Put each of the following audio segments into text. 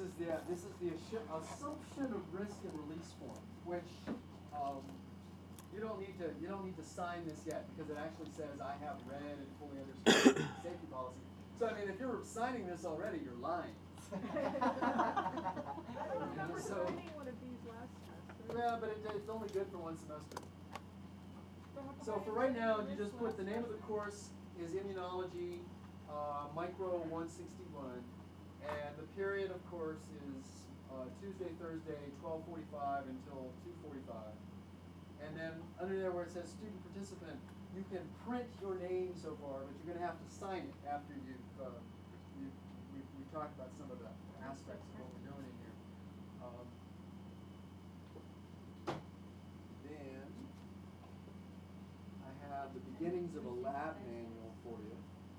is the assumption of risk and release form, which you don't need to sign this yet because it actually says I have read and fully understood the safety policy. So I mean, if you're signing this already, you're lying. I don't remember signing one of these last semester. Yeah, but it's only good for one semester. So for right now, you just put the name of the course is Immunology, Micro 161, and the period, of course, is Tuesday, Thursday, 12:45 until 2:45. And then under there where it says student participant, you can print your name so far, but you're going to have to sign it after we talked about some of the aspects of what we're doing in here. Then I have the beginnings of a lab manual for you.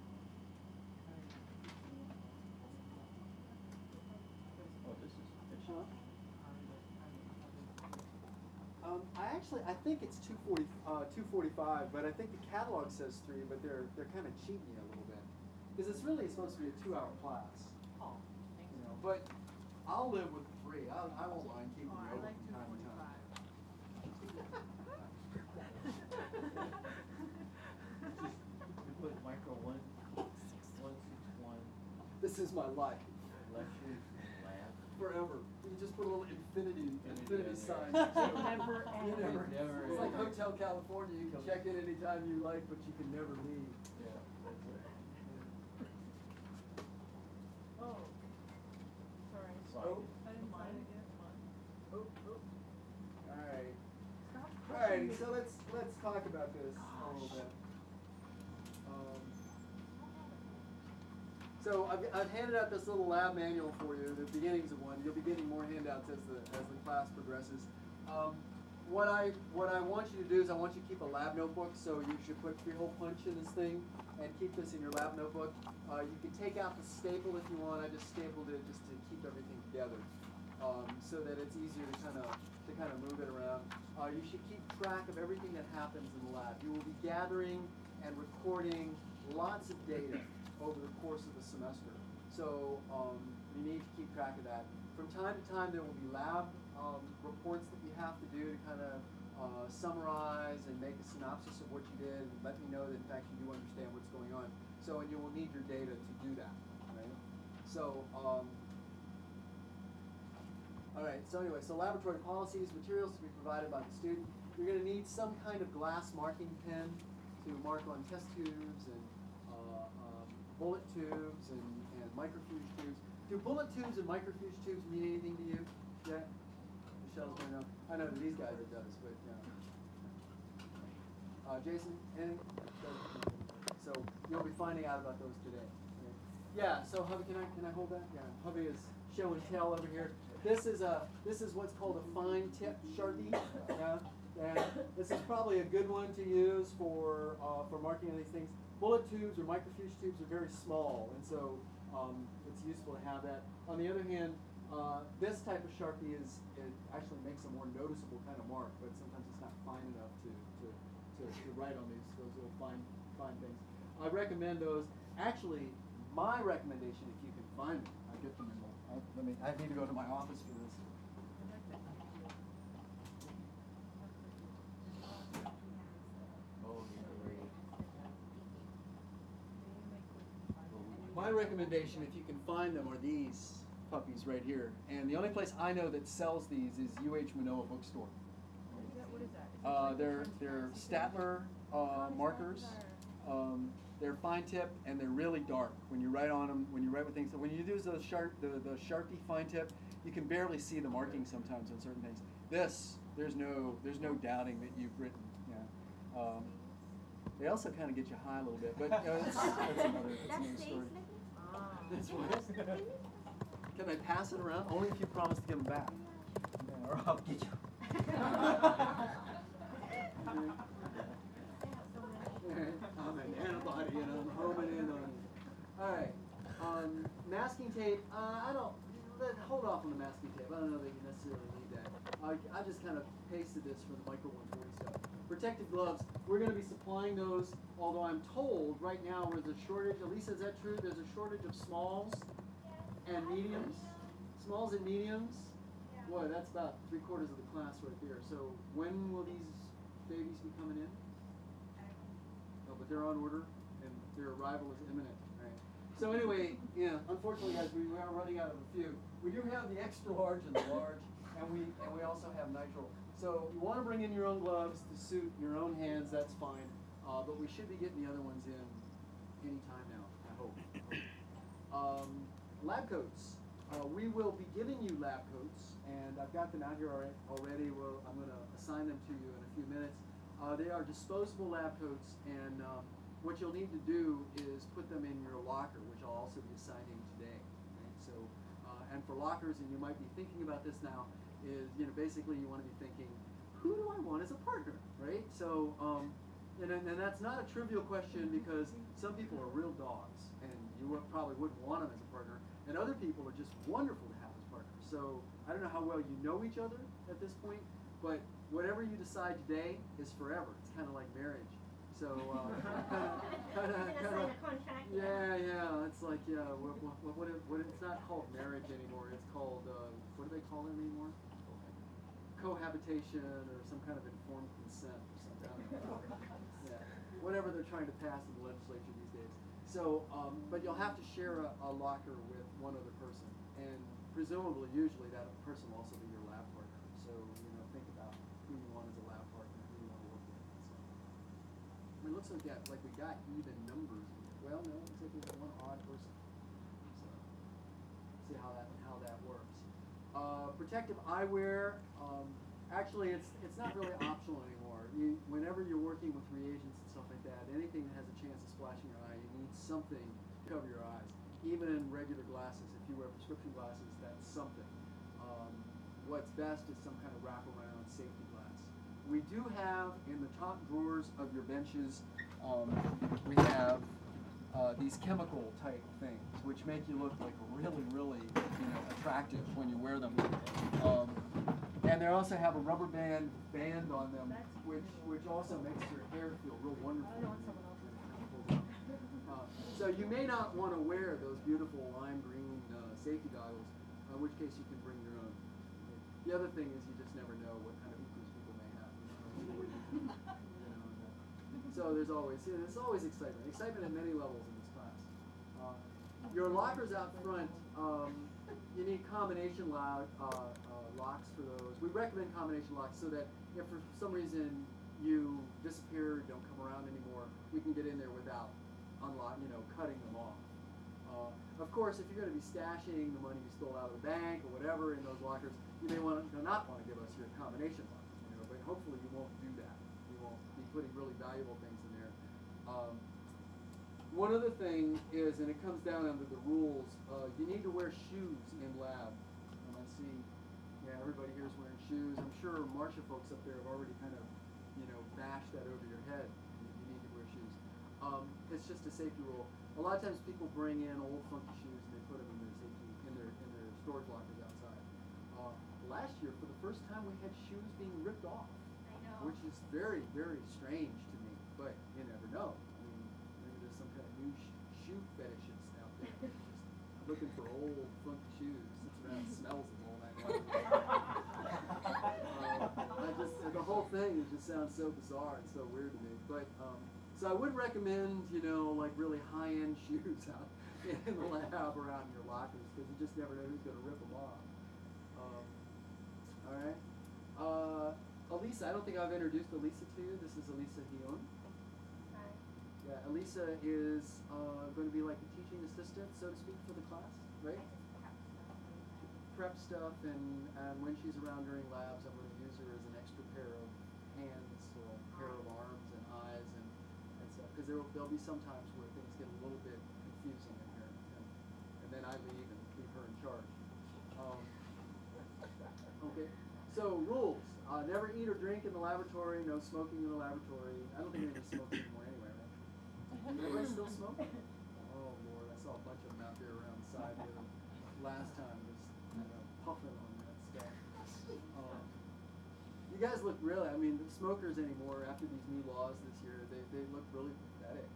Oh, this is I think it's 245, but I think the catalog says 3, but they're kind of cheating you a little bit. Because it's really supposed to be a 2-hour class. Oh, thank you. You know, but I'll live with 3. I won't mind keeping Oh, it I open like from time to time. 245. You put micro 161 This is my life. lectures in lab. Forever. You just put a little infinity sign. Never end. You never. Never It's like end. Hotel California. You can check in anytime you like, but you can never leave. Yeah, that's it. Oh, sorry. Sorry. I didn't sign it yet. Oh. All right. Stop All right. pushing So me. let's talk about this a little bit. So I've handed out this little lab manual for you, the beginnings of one. You'll be getting more handouts as the class progresses. What I want you to do is I want you to keep a lab notebook. So you should put 3-hole punch in this thing and keep this in your lab notebook. You can take out the staple if you want. I just stapled it just to keep everything together, so that it's easier to kind of move it around. You should keep track of everything that happens in the lab. You will be gathering and recording lots of data over the course of the semester. So you need to keep track of that. From time to time, there will be lab reports that you have to do to kind of summarize and make a synopsis of what you did and let me know that in fact you do understand what's going on. So, and you will need your data to do that, right? So, all right, so anyway, so laboratory policies, materials to be provided by the student. You're going to need some kind of glass marking pen to mark on test tubes and bullet tubes and microfuge tubes. Do bullet tubes and microfuge tubes mean anything to you? Yeah? Michelle's going to know. I know to these guys it does, but yeah. Jason, anything? So you'll be finding out about those today. Yeah, so hubby, can I hold that? Yeah, hubby is show and tell over here. This is what's called a fine tip Sharpie. Yeah, and this is probably a good one to use for marking on these things. Bullet tubes or microfuge tubes are very small, and so it's useful to have that. On the other hand, this type of Sharpie it actually makes a more noticeable kind of mark, but sometimes it's not fine enough to write on those little fine things. I recommend those. Actually, my recommendation, if you can find them, I get them in the. I need to go to my office for this. Oh, My recommendation, if you can find them, are these puppies right here. And the only place I know that sells these is UH Manoa Bookstore. What is that? They're Statler markers. They're fine tip and they're really dark when you write on them. When you write with things, so when you use those the Sharpie fine tip, you can barely see the marking sometimes on certain things. This, there's no doubting that you've written. Yeah. They also kind of get you high a little bit, but that's another story. That's what. Can I pass it around? Only if you promise to give them back. yeah, or I'll get you. I'm an antibody and I'm homing in on it. All right. Masking tape. Hold off on the masking tape. I don't know that you necessarily need that. I just kind of pasted this for the Micro 140 stuff. Protective gloves. We're going to be supplying those, although I'm told right now there's a shortage. Elisa, is that true? There's a shortage of smalls and mediums. Smalls and mediums? Boy, that's about 3/4 of the class right there. So when will these babies be coming in? Oh, but they're on order, and their arrival is imminent. Right. So anyway, yeah. Unfortunately, guys, we are running out of a few. We do have the extra large and the large, and we also have nitrile. So you want to bring in your own gloves to suit your own hands. That's fine. But we should be getting the other ones in any time now. I hope. Lab coats. We will be giving you lab coats, and I've got them out here already. I'm going to assign them to you in a few minutes. They are disposable lab coats, and what you'll need to do is put them in your locker, which I'll also be assigning today. Right? So, and for lockers, and you might be thinking about this now, is basically you want to be thinking, who do I want as a partner, right? So, and that's not a trivial question because some people are real dogs, and you probably wouldn't want them as a partner, and other people are just wonderful to have as partners. So I don't know how well you know each other at this point, but whatever you decide today is forever. It's kind of like marriage. So kind of. Yeah. It's like what it's not called marriage anymore. It's called what do they call it anymore? Cohabitation or some kind of informed consent or something. I don't know. Yeah. Whatever they're trying to pass in the legislature these days. So, but you'll have to share a locker with one other person, and presumably, usually that person will also be your lab partner. So think about who you want as a lab partner, who you want to work with. So, it looks like we got even numbers. Well, no, it looks like we got one odd person. So, see how that works. Protective eyewear. Actually, it's not really optional anymore. Whenever you're working with reagents and stuff like that, anything that has a chance of splashing your eye, you need something to cover your eyes. Even in regular glasses, if you wear prescription glasses, that's something. What's best is some kind of wraparound safety glass. We do have in the top drawers of your benches, we have these chemical type things, which make you look like really, really attractive when you wear them. And they also have a rubber band on them, which also makes your hair feel real wonderful. So you may not want to wear those beautiful lime green safety goggles, in which case you can bring your own. The other thing is you just never know what kind of issues people may have. So there's always excitement. Excitement at many levels in this class. Your lockers out front, you need combination locks for those. We recommend combination locks so that if for some reason you disappear, don't come around anymore, we can get in there without cutting them off. Of course, if you're going to be stashing the money you stole out of the bank or whatever in those lockers, you may not want to give us your combination lock, but hopefully you won't do that. You won't be putting really valuable things in there. One other thing is, and it comes down under the rules, you need to wear shoes in lab. I see, everybody here is wearing shoes. I'm sure Marcia folks up there have already kind of, bashed that over your head. You need to wear shoes. It's just a safety rule. A lot of times people bring in old funky shoes and they put them in their storage lockers outside. Last year, for the first time, we had shoes being ripped off, which is very, very strange to me. But you never know. I mean, maybe there's some kind of new shoe fetishists out there just looking for old funky shoes. Sits around and smells them all night long. The whole thing just sounds so bizarre and so weird to me. But so I would recommend, like really high-end shoes out in the lab or out in your lockers because you just never know who's going to rip them off. All right. Elisa, I don't think I've introduced Elisa to you. This is Elisa Hion. Hi. Yeah, Elisa is going to be like the teaching assistant, so to speak, for the class, right? Prep stuff, and when she's around during labs, I'm going to use her as an extra pair of hands, or a pair of arms and eyes, and stuff. Because there'll be some times where things get a little bit confusing in here, and then I leave and leave her in charge. Okay. So rules: never eat or drink in the laboratory. No smoking in the laboratory. I don't think anybody's smoking anymore anyway, right? Everybody still smoking? Oh Lord, I saw a bunch of them out there around the side the last time. Puffing on that stuff. You guys look really, the smokers anymore, after these new laws this year, they look really pathetic.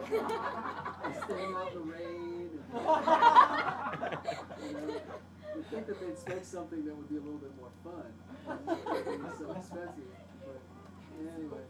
They stand out in the rain. And, with think that they'd expect something that would be a little bit more fun. It's so expensive. But anyway.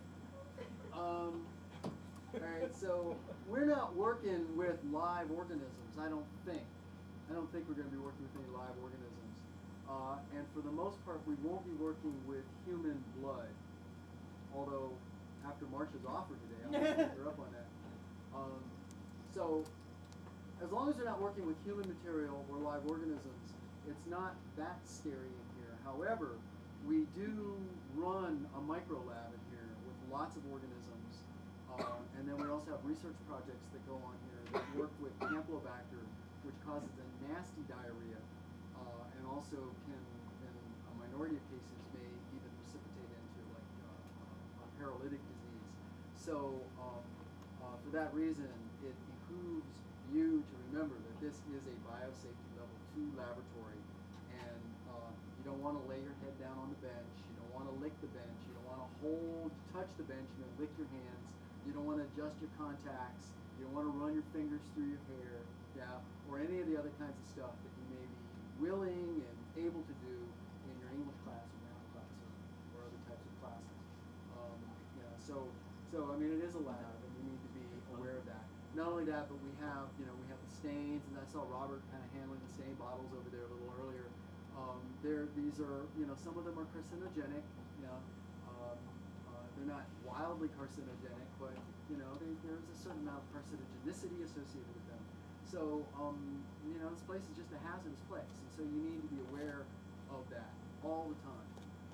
Alright, so we're not working with live organisms, I don't think. I don't think we're going to be working with any live organisms. And for the most part, we won't be working with human blood. Although, after Marcia's offer today, I'm going to take her up on that. So, as long as they're not working with human material or live organisms, it's not that scary in here. However, we do run a micro lab in here with lots of organisms, and then we also have research projects that go on here that work with Campylobacter, which causes a nasty diarrhea, and also can, in a minority of cases, may even precipitate into like a paralytic disease. So, for that reason, it behooves you to remember that this is a biosafety level 2 laboratory, and you don't want to lay your head down on the bench, you don't want to lick the bench, you don't want to touch the bench and then lick your hands, you don't want to adjust your contacts, you don't want to run your fingers through your hair, yeah, or any of the other kinds of stuff that you may be willing and able to do in your English class or math class or other types of classes. Yeah, so I mean, it is a lab, and you need to be aware of that. Not only that, but we have the stains, and I saw Robert kind of handling the stain bottles over there a little earlier. These are, some of them are carcinogenic. They're not wildly carcinogenic, but there's a certain amount of carcinogenicity associated with them. So this place is just a hazardous place, and so you need to be aware of that all the time,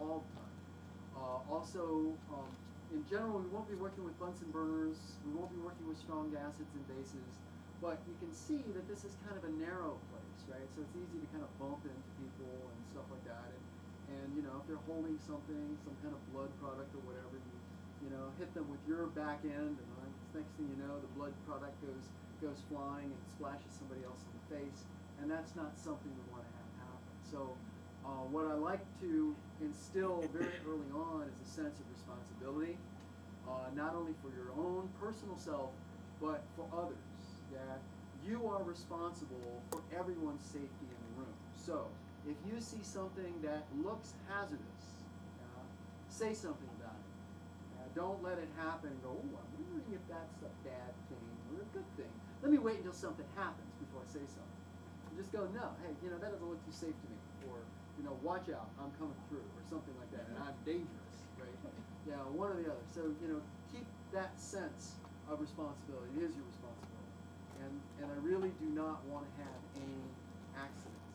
Also, in general, we won't be working with Bunsen burners. We won't be working with strong acids and bases. But you can see that this is kind of a narrow place, right? So it's easy to kind of bump into people and stuff like that. And if they're holding something, some kind of blood product or whatever, you hit them with your back end, and next thing you know, the blood product goes flying and splashes somebody else in the face. And that's not something we want to have happen. So what I like to instill very early on is a sense of responsibility, not only for your own personal self, but for others. That you are responsible for everyone's safety in the room. So if you see something that looks hazardous, say something about it. Don't let it happen and go, oh, I'm wondering if that's a bad thing or a good thing. Let me wait until something happens before I say something. And just go, no, hey, that doesn't look too safe to me. Or, watch out, I'm coming through, or something like that, and I'm dangerous, right? Yeah, one or the other. So, keep that sense of responsibility. It is your responsibility. And I really do not want to have any accidents.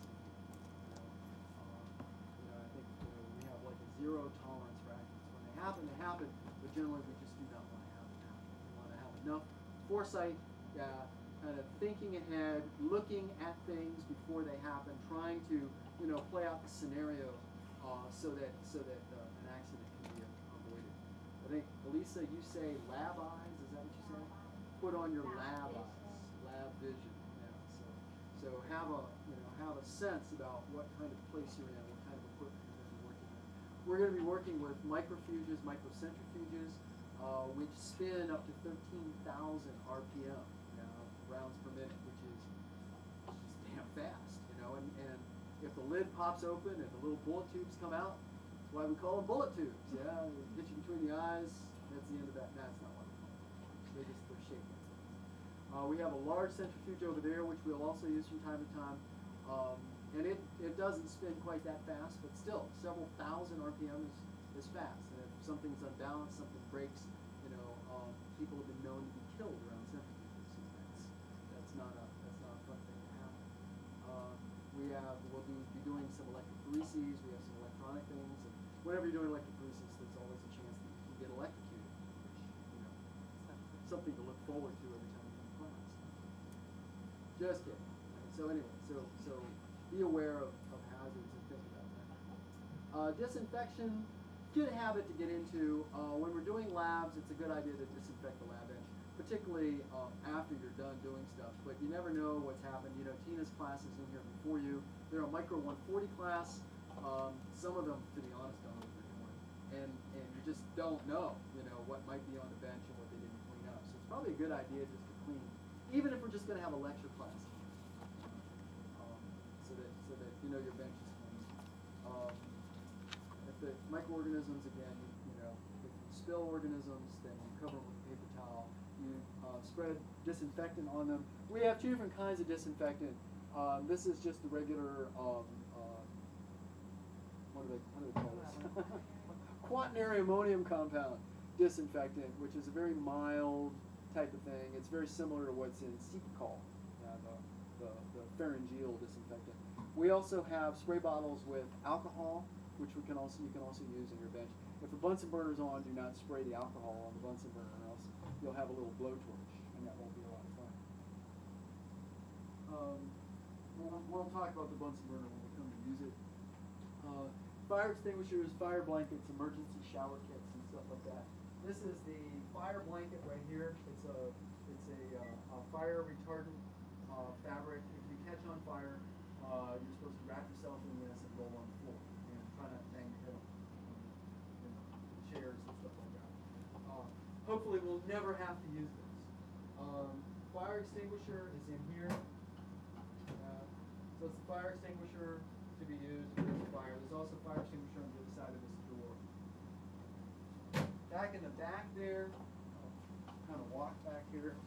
I think we have like a zero tolerance for accidents. When they happen, but generally we just do not want to have them happen. We want to have enough foresight, kind of thinking ahead, looking at things before they happen, trying to play out the scenario so that an accident can be avoided. I think, Elisa, you say lab eyes. Is that what you say? Put on your lab eyes. Lab vision, so have a sense about what kind of place you're in, what kind of equipment you're going to be working with. We're going to be working with microfuges, microcentrifuges, which spin up to 13,000 RPM, rounds per minute, which is damn fast, and if the lid pops open and the little bullet tubes come out, that's why we call them bullet tubes. Yeah, hit you between the eyes. That's the end of that. That's not what we call them. They're shaking. We have a large centrifuge over there, which we'll also use from time to time. And it doesn't spin quite that fast, but still, several thousand RPM is fast. And if something's unbalanced, something breaks, people have been known to be killed around centrifuges. And that's not a fun thing to happen. We'll be doing some electrophoreses. We have some electronic things. And whenever you're doing electrophoresis, there's always a chance that you can get electrocuted, which, something to look forward to every time you come across. Just kidding. So anyway, so be aware of hazards and think about that. Disinfection, good habit to get into. When we're doing labs, it's a good idea to disinfect the lab bench, particularly after you're done doing stuff. But you never know what's happened. Tina's class is in here before you. They're a Micro 140 class. Some of them, to be honest, don't know what they're doing. And you just don't know, what might be on the bench and what they didn't clean up. So it's probably a good idea just to clean, even if we're just going to have a lecture class, so that your bench Microorganisms, again, you know, if you spill organisms, then you cover them with a paper towel. You spread disinfectant on them. We have two different kinds of disinfectant. This is just the regular, what do they call this? Quaternary ammonium compound disinfectant, which is a very mild type of thing. It's very similar to what's in Cepacol, the pharyngeal disinfectant. We also have spray bottles with alcohol, which you can also use in your bench. If the Bunsen burner's on, do not spray the alcohol on the Bunsen burner, or else you'll have a little blowtorch, and that won't be a lot of fun. We'll talk about the Bunsen burner when we come to use it. Fire extinguishers, fire blankets, emergency shower kits, and stuff like that. This is the fire blanket right here. It's a fire retardant fabric. If you catch on fire, you're supposed to wrap yourself in this and roll on the floor and try not to bang your head on chairs and stuff like that. Hopefully, we'll never have to use this. Fire extinguisher is in here. So it's the fire extinguisher to be used if there's a fire. There's also a fire extinguisher on the other side of this door. Back in the back there, I'll kind of walk back here.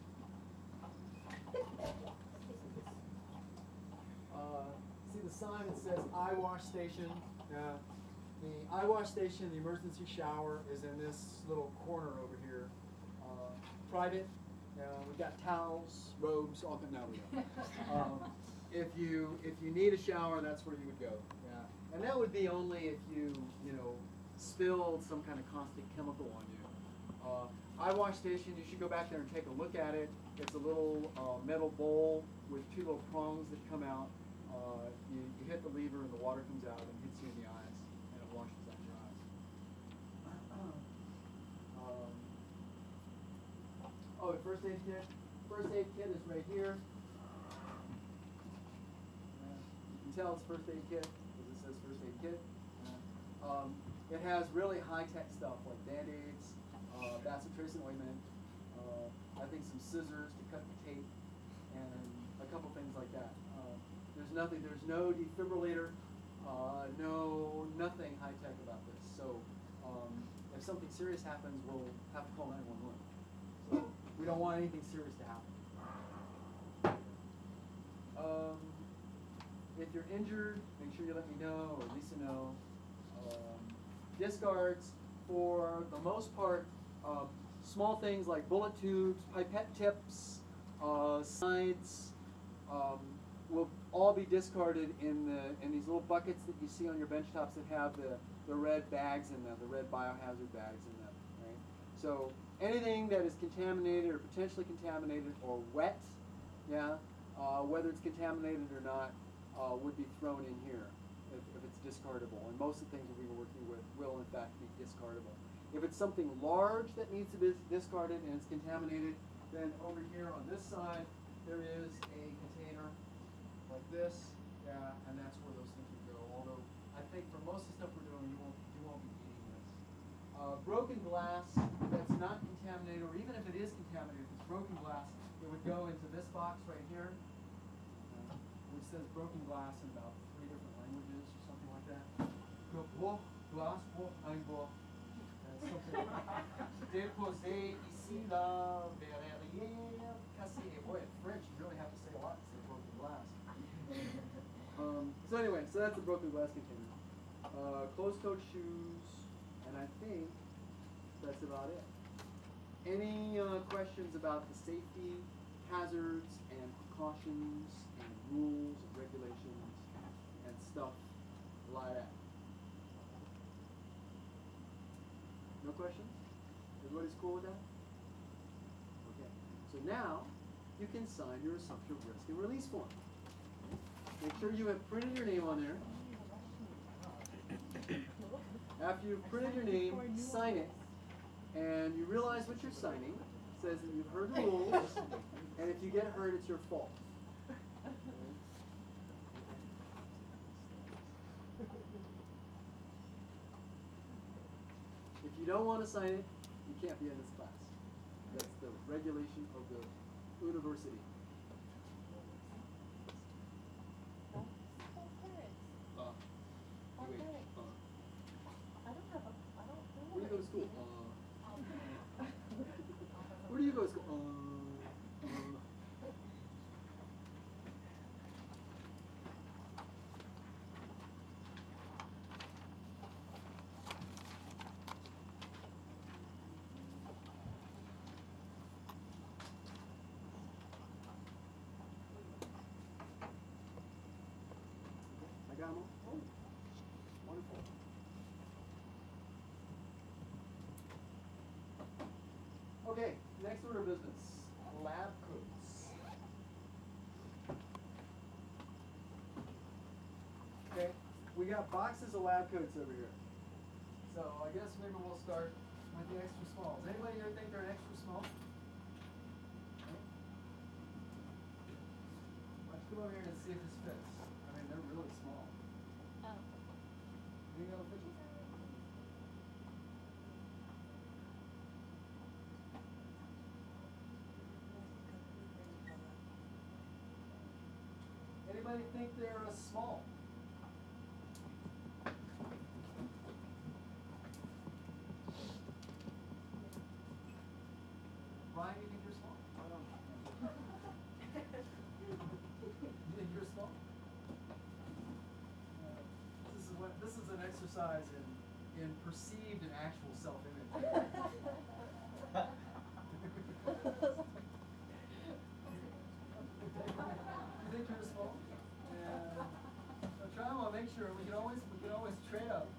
See the sign that says eye wash station? The eye wash station, the emergency shower, is in this little corner over here. Private. We've got towels, robes, all kind of If you need a shower, that's where you would go. Yeah. And that would be only if you spilled some kind of caustic chemical on you. Eye wash station, you should go back there and take a look at it. It's a little metal bowl with two little prongs that come out. You hit the lever and the water comes out and hits you in the eyes, and it washes out your eyes. Oh, the first aid kit. First aid kit is right here. You can tell it's first aid kit because it says first aid kit. It has really high-tech stuff like Band-Aids, bacitracin ointment, I think some scissors to cut the tape, and a couple things like that. There's no defibrillator, nothing high-tech about this. So if something serious happens, we'll have to call 911. So we don't want anything serious to happen. If you're injured, make sure you let me know, or Lisa know. Discards, for the most part, small things like bullet tubes, pipette tips, sides, will all be discarded in these little buckets that you see on your bench tops that have the red bags in them, the red biohazard bags in them. Right? So anything that is contaminated or potentially contaminated or wet, whether it's contaminated or not, would be thrown in here if it's discardable. And most of the things that we were working with will in fact be discardable. If it's something large that needs to be discarded and it's contaminated, then over here on this side there is a container like this, and that's where those things would go. Although I think for most of the stuff we're doing, you won't be needing this. Broken glass that's not contaminated, or even if it is contaminated, if it's broken glass, it would go into this box right here, which says broken glass in about 3 different languages or something like that. Glace pour un bois. Déposé ici, là, derrière, cassé. Boy, in French, you really have to say a lot to say broken glass. So anyway, so that's a broken glass container. Closed-toed shoes, and I think that's about it. Any questions about the safety hazards and precautions and rules and regulations and stuff like that? No questions? Everybody's cool with that? Okay. So now you can sign your assumption of risk and release form. Make sure you have printed your name on there. After you've printed your name, sign it. And you realize what you're signing. It says that you've heard the rules, and if you get hurt, it's your fault. If you don't want to sign it, you can't be in this class. That's the regulation of the university. I don't have got them all? Oh, wonderful. Okay, next order of business, lab coats. Okay, we got boxes of lab coats over here. So I guess maybe we'll start with the extra smalls. Anybody here think they're an extra small? Okay. Let's come over here and see if this fits. I mean, they're really small. Oh. You think that'll fit you? Anybody think they're a small? Ryan, you think you're small? I don't know. You think you're small? This is an exercise in perceived and actual self-image. You think you're small? Yeah. So try them on, make sure. We can always trade up.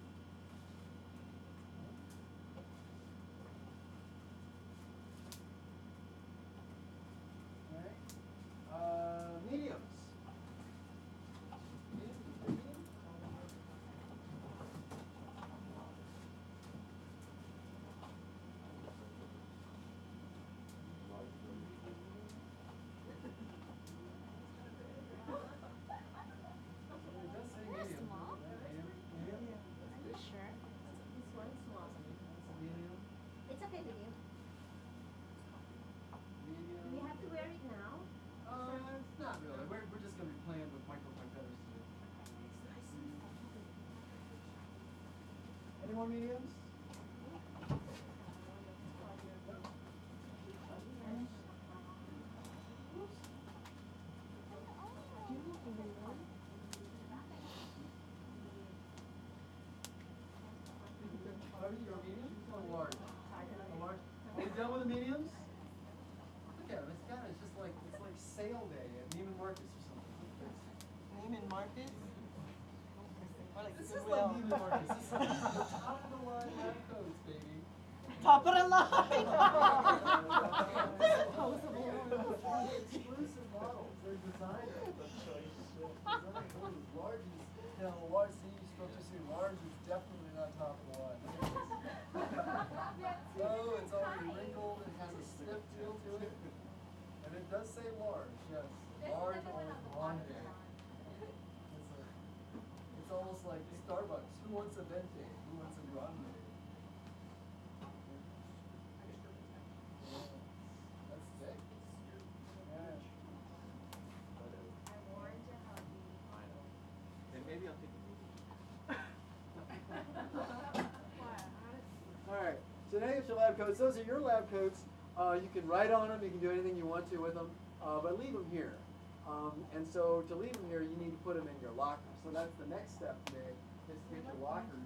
Alright. Mediums. Medium? It does say They're medium. small. Medium? Are you sure? This one's small. That's a medium. It's okay with you. Medium. Do we have to wear it now? Not really. We're just gonna be playing with micropipettas today. Any more mediums? Are you a medium or large? A large? Are we done with the mediums? Look at it. It's just like sale day at Neiman Marcus or something. Neiman Marcus? Or like This is Goodwill. like Neiman Marcus. This is the top of the line lab coats, baby. Top of the line. Exclusive models. They're designed. Large is, large. See, you spoke too soon. Large is definitely not top of the line. Oh, it's already wrinkled. It has a stiff feel to it, and it does say large. Yes, large or grande. It's almost like Starbucks. Who wants a venti? Who wants a grande? That's thick. Yeah. Then maybe I'll take a All right. So now you have your lab coats. Those are your lab coats. You can write on them. You can do anything you want to with them, but leave them here. And so to leave them here, you need to put them in your locker. So that's the next step today, is to get your lockers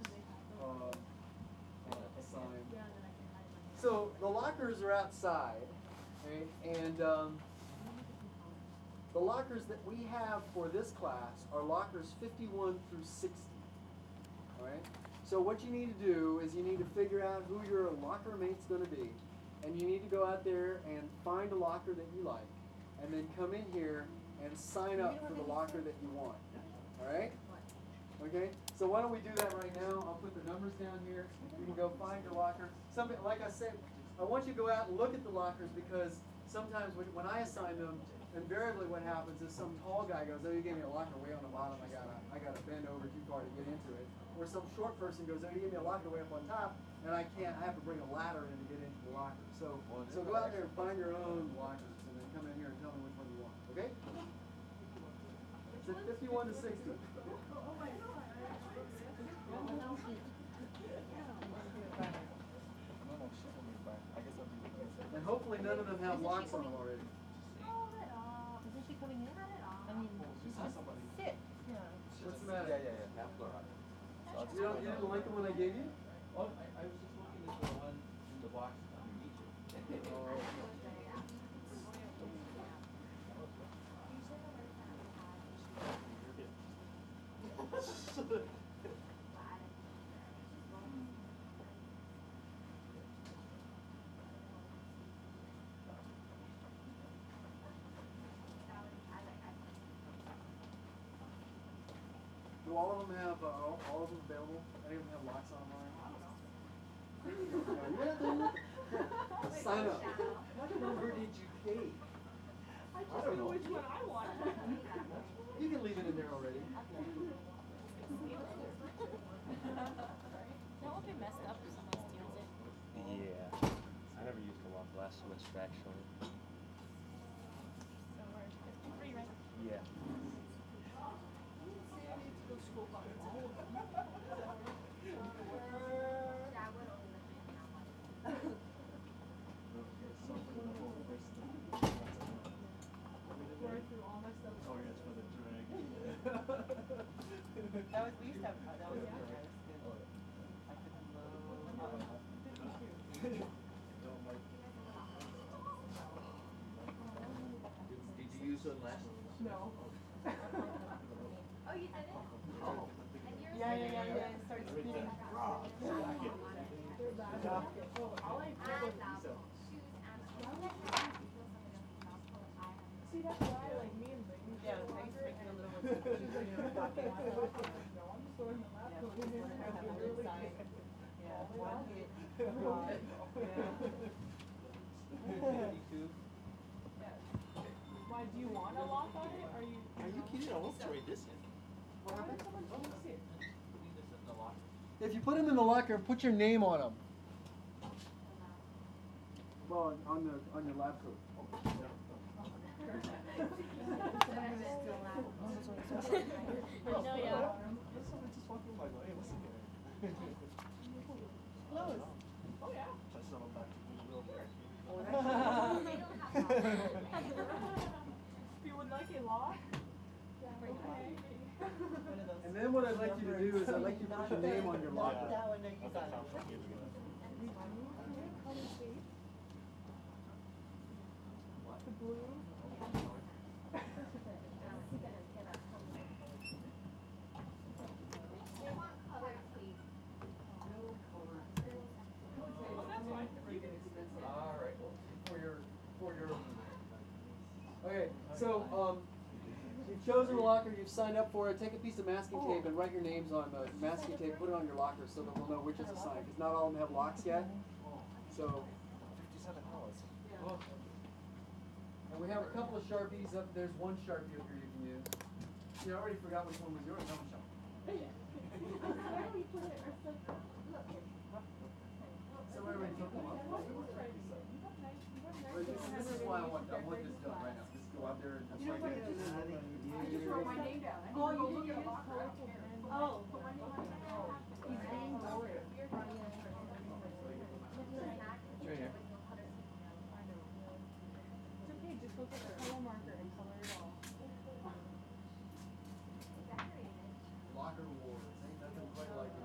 assigned. Yeah, and then I can hide my hand. So the lockers are outside, okay? And the lockers that we have for this class are lockers 51 through 60. All right. So what you need to do is you need to figure out who your locker mate's going to be, and you need to go out there and find a locker that you like, and then come in here and sign up for the locker that you want. All right? Okay. So why don't we do that right now? I'll put the numbers down here. You can go find your locker. Something like I said, I want you to go out and look at the lockers, because sometimes when I assign them, invariably what happens is some tall guy goes, "Oh, you gave me a locker way on the bottom. I gotta bend over too far to get into it." Or some short person goes, "Oh, you gave me a locker way up on top, and I have to bring a ladder in to get into the locker." So go out there and find your own lockers, and then come in here and tell me which one you want. Okay? It's at 51 to 60. And hopefully none of them have locks on them already. Isn't she coming in? I mean, Sit. What's the matter? half floor on it. So I'll just You didn't like the one I gave you? Oh, I was just looking at the one in the box underneath it. Oh. Do all of them have all of them available? Any of them have locks online? Sign up. What number did you take? I just don't know know. which one I want. You can leave it in there already. That would be messed up if someone steals it. Yeah. I never used a lock last semester actually. So we're 53, right? Yeah. That was, we used to have, that was good. I couldn't Did you use one last? No. Oh, you did it? Oh. Yeah, it started spinning. I love shoes See, that's why, like, me and Brittany. Yeah, I used to make it a little more. She's like, No, I'm just throwing the Yeah, laptop we in used there. to have that little sign. Yeah, one hit. Why, do you want a lock on it, or you? Are you kidding? I won't trade this in. Why would someone fix it? Leave this in the locker. If you put them in the locker, put your name on them. Well, on your lab coat. I know, yeah. Someone just walking by, hey, listen here. Close. Oh, yeah. That's not about real hair. If you would like a lock? Okay. One of those. And then what I'd like you to do is I'd like you to put your name on your Knock locker. that one, there you got it. The blue. All right. For your. Okay, so you've chosen a locker, you've signed up for it. Take a piece of masking tape and write your names on the masking tape. Put it on your locker so that we'll know which is assigned. Because not all of them have locks yet. So. Oh. And we have a couple of Sharpies up. There's one Sharpie up here you can use. You already forgot which one was yours, haven't you? So we already took them up. This is why I want this done right now. Just go out there and just like I just wrote my name down. Oh, you Look did at use locker. colorful pens. Oh, put my name on it. He's being bored. It's right here. It's okay, just look at the color marker and color it all. Locker wars. Ain't nothing quite like it.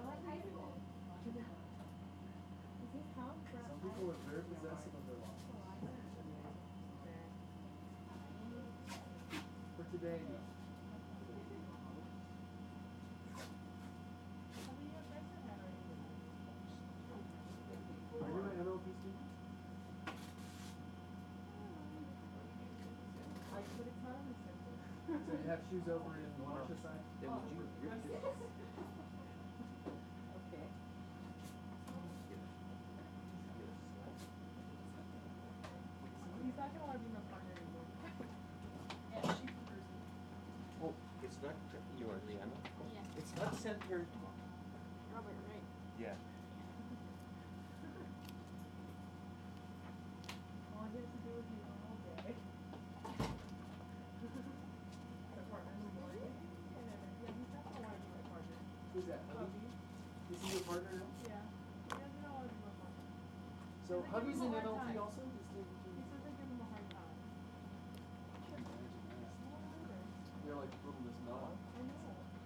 Some people are very possessive of their lockers. For today, no. Are you an MLP student? But it's not on the center. So you have shoes over in Marsha's side? Then would you rip this? Okay. He's not gonna want to be my partner anymore. Yeah, she prefers me. Oh, it's not yours, Rihanna. Yeah. It's not centered. Robert, right? Yeah. All I have to do is be on all day. The partner in the morning. And then, yeah, he's not gonna want to be my partner. Who's that? Hubby. Is he your partner now? Yeah. He doesn't want to be my partner. So They give hubby's him in a hard MLP time. also? Just to- He says I give him a hard time. You're like little Miss Mella. I know.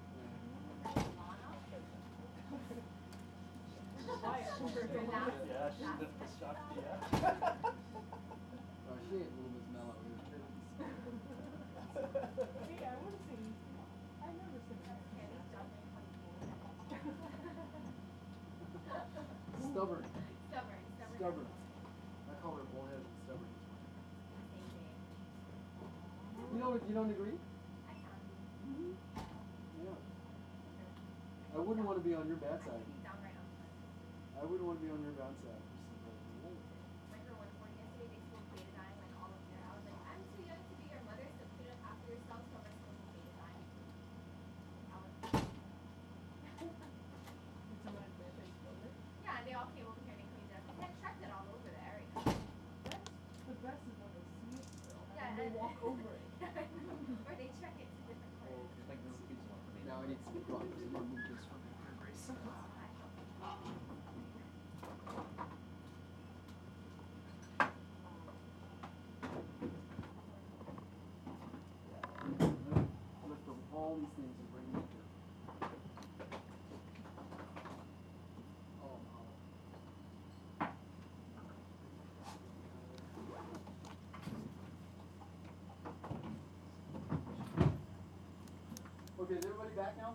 Yeah, she's the shocked, yeah. Oh, she ain't little Miss Mellow either. See, I would sing. I never sing that. Stubborn. Stubborn. Stubborn. I call her bullheaded and stubborn. Same thing. You don't agree? I can. Yeah. I wouldn't want to be on your bad I side. can be downright upset. I wouldn't want to be on your bad side. Remember 140 yesterday, they smoked betadine like all of their. I was like, I'm too young to be your mother, so clean up after yourself, so I'm smoking betadine. I was. Did someone admit they spilled it? Yeah, and they all came over here and they cleaned it up. They had tracked it all over the area. That's the best is when they see it spill Yeah, and they and- walk over it. Or they check it to different places. Just like little kids want to clean. Now I need some props. I'm gonna move this from here, Grace. Lift up all these things and bring them here. Oh, no. Okay, is everybody back now?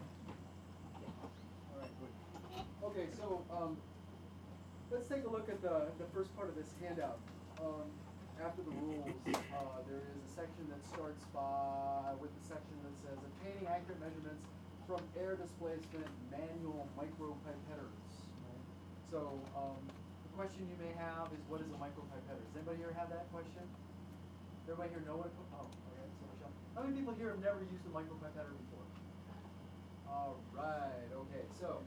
All right, good. Okay, so let's take a look at the first part of this handout. After the rules, there is a section that starts with the section that says obtaining accurate measurements from air displacement manual micropipetters. Right? So the question you may have is, what is a micropipetter? Does anybody here have that question? Does everybody here know what? Oh, okay. So Michelle, how many people here have never used a micropipetter before? All right. Okay. So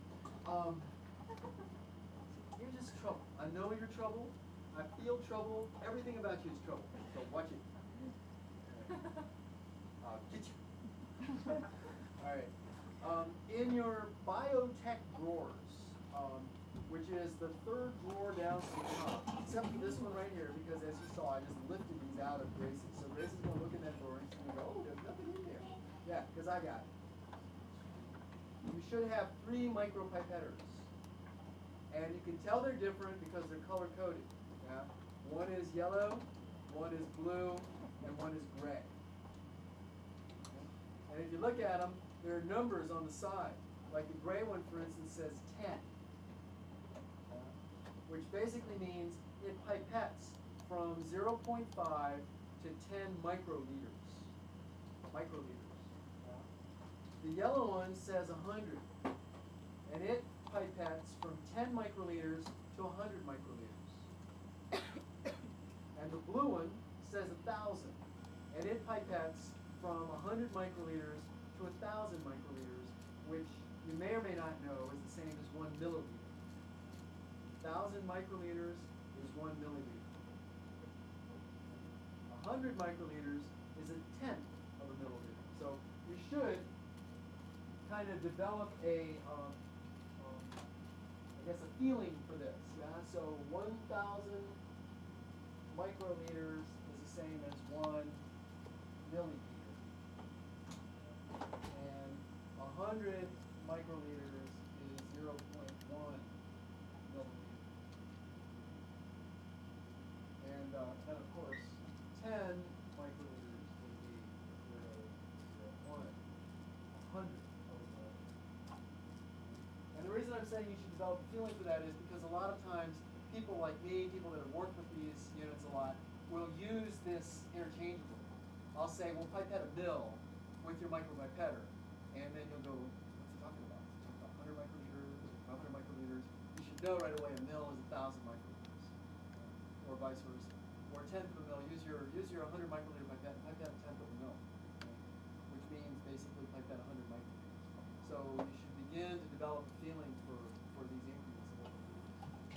you're just trouble. I know you're trouble. I feel trouble. Everything about you is trouble. So watch it. I'll get you. All right. In your biotech drawers, which is the third drawer down from the top, except for this one right here, because as you saw, I just lifted these out of Grace's. So Grace is going to look in that drawer and she's going to go, oh, there's nothing in there. Yeah, because I got it. You should have 3 micropipetters. And you can tell they're different because they're color-coded. Yeah? One is yellow, one is blue, and one is gray. Okay? And if you look at them, there are numbers on the side. Like the gray one, for instance, says 10. Which basically means it pipettes from 0.5 to 10 microliters. The yellow one says 100. And it pipettes from 10 microliters to 100 microliters. And the blue one says 1,000. And it pipettes from 100 microliters to 1,000 microliters, which you may or may not know is the same as 1 milliliter. 1,000 microliters is 1 milliliter. 100 microliters is a tenth of a milliliter. So you should kind of develop a feeling for this. Yeah? So 1,000 microliters is the same as 1 milliliter. And 100 microliters is 0.1 milliliter. And of course, 10 microliters would be 0.1, 100 of a milliliter. And the reason I'm saying you should develop a feeling for that is because a lot of times people like me, people that have worked with these units a lot, will use this interchangeably. I'll say, well, pipette a mill with your micropipetter, and then you'll go, what's he talking about? He's talking about 100 microliters, 100 microliters. You should know right away a mill is 1,000 microliters, or vice versa. Or a tenth of a mill. Use your 100 microliter pipette a tenth of a mill, which means basically pipette 100 microliters. So you should begin to develop a feeling for these increments of what they do.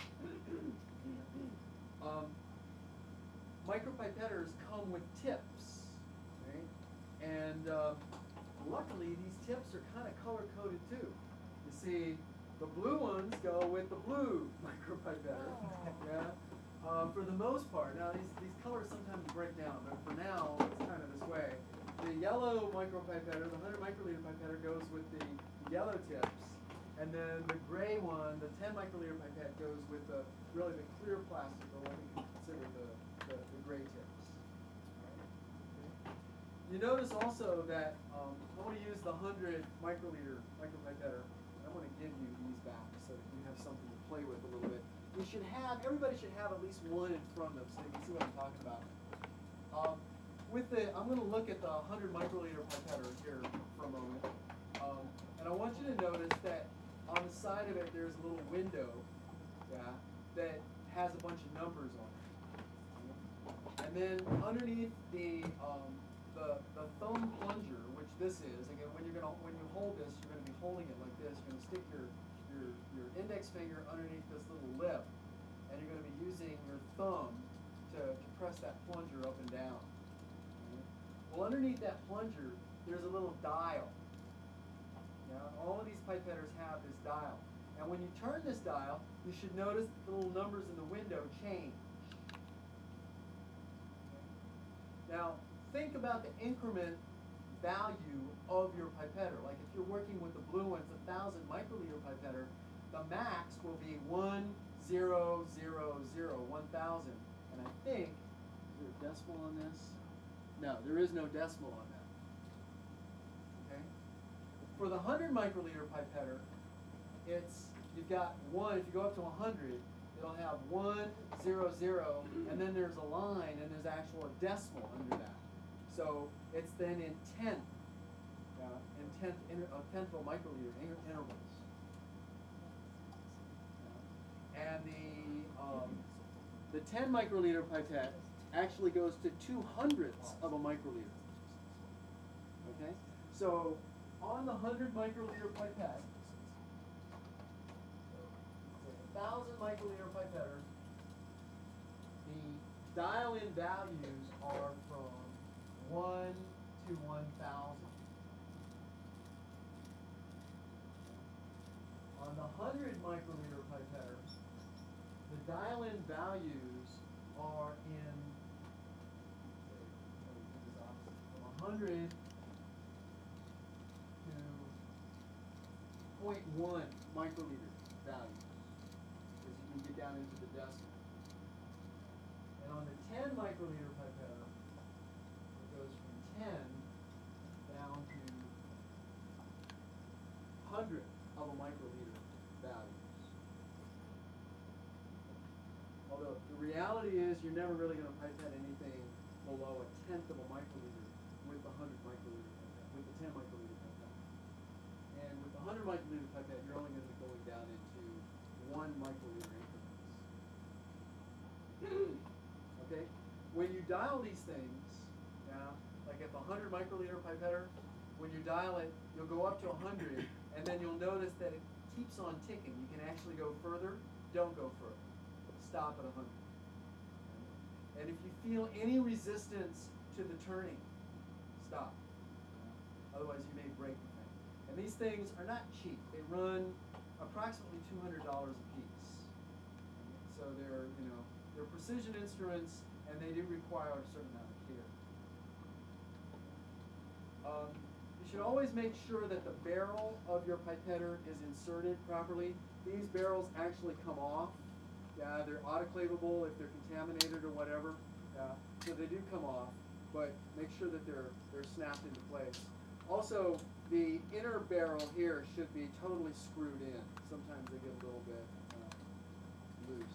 Micropipetters come with tips, right? And luckily these tips are kind of color-coded too. You see, the blue ones go with the blue micropipetter. Yeah. For the most part, now these colors sometimes break down, but for now it's kind of this way. The yellow micropipetter, the 100 microliter pipetter, goes with the yellow tips, and then the gray one, the 10 microliter pipette, goes with the really the clear plastic, or what we can consider the gray tips. Right? Okay. You notice also that I'm going to use the 100 microliter micropipetter. I'm want to give you these back so that you have something to play with a little bit. You should have, everybody should have at least one in front of them so you can see what I'm talking about. I'm going to look at the 100 microliter pipetter here for a moment. And I want you to notice that on the side of it there's a little window, yeah, that has a bunch of numbers on it. And then underneath the thumb plunger, which this is, again, when you hold this, you're going to be holding it like this. You're going to stick your index finger underneath this little lip, and you're going to be using your thumb to press that plunger up and down. Well, underneath that plunger, there's a little dial. Yeah, all of these pipetters have this dial. And when you turn this dial, you should notice the little numbers in the window change. Now, think about the increment value of your pipetter. Like if you're working with the blue one, it's 1,000 microliter pipetter, the max will be 1,000, 1,000. And I think, is there a decimal on this? No, there is no decimal on that. Okay? For the 100 microliter pipetter, you've got one, if you go up to 100, it'll have 1, 0, 0, and then there's a line and there's actual a decimal under that. So it's then in tenth of a microliter intervals. And the 10 microliter pipette actually goes to 2/100 of a microliter. Okay? So on the 100 microliter pipette, 1,000 microliter pipetter, the dial-in values are from 1 to 1,000. On the 100 microliter pipetter, the dial-in values are from 100 to 0.1 microliter values, as you can get down into the decimal. And on the 10 microliter pipetter, it goes from 10 down to 100 of a microliter values. Although the reality is you're never really going to pipette anything below 1/10 of a microliter with the 100 microliter pipette, with the 10 microliter pipette. And with the 100 microliter pipette, you're only going to be going down into 1 microliter increments. Okay? When you dial these things, like at the 100 microliter pipetter, when you dial it, you'll go up to 100, and then you'll notice that it keeps on ticking. You can actually go further. Don't go further. Stop at 100. And if you feel any resistance to the turning, stop. Otherwise, you may break the thing. And these things are not cheap. They run approximately $200 a piece. So they're precision instruments, and they do require a certain amount of care. You should always make sure that the barrel of your pipetter is inserted properly. These barrels actually come off. Yeah, they're autoclavable if they're contaminated or whatever. So they do come off, but make sure that they're snapped into place. Also, the inner barrel here should be totally screwed in. Sometimes they get a little bit loose.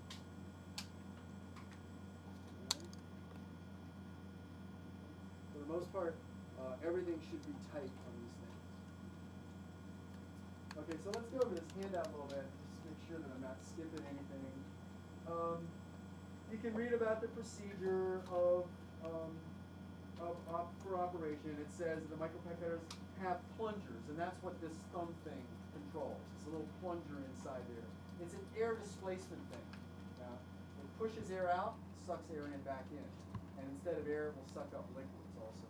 For the most part, everything should be tight on these things. Okay, so let's go over this handout a little bit, just to make sure that I'm not skipping anything. You can read about the procedure for operation. It says the micropipetters have plungers, and that's what this thumb thing controls. It's a little plunger inside there. It's an air displacement thing. It pushes air out, sucks air in back in, and instead of air, it will suck up liquids also.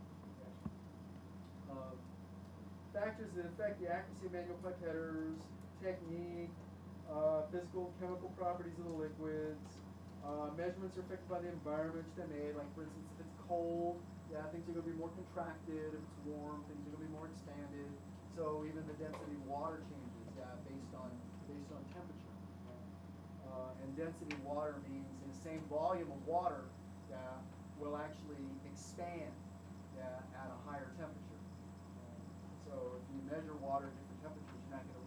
Factors that affect the accuracy of manual pipetters, technique, physical chemical properties of the liquids, measurements are affected by the environment they're made. Like for instance, if it's cold, things are going to be more contracted. If it's warm, things are going to be more expanded. So even the density of water changes, based on temperature. And density of water means in the same volume of water, will actually expand at a higher temperature. So if you measure water at different temperatures, you're not going to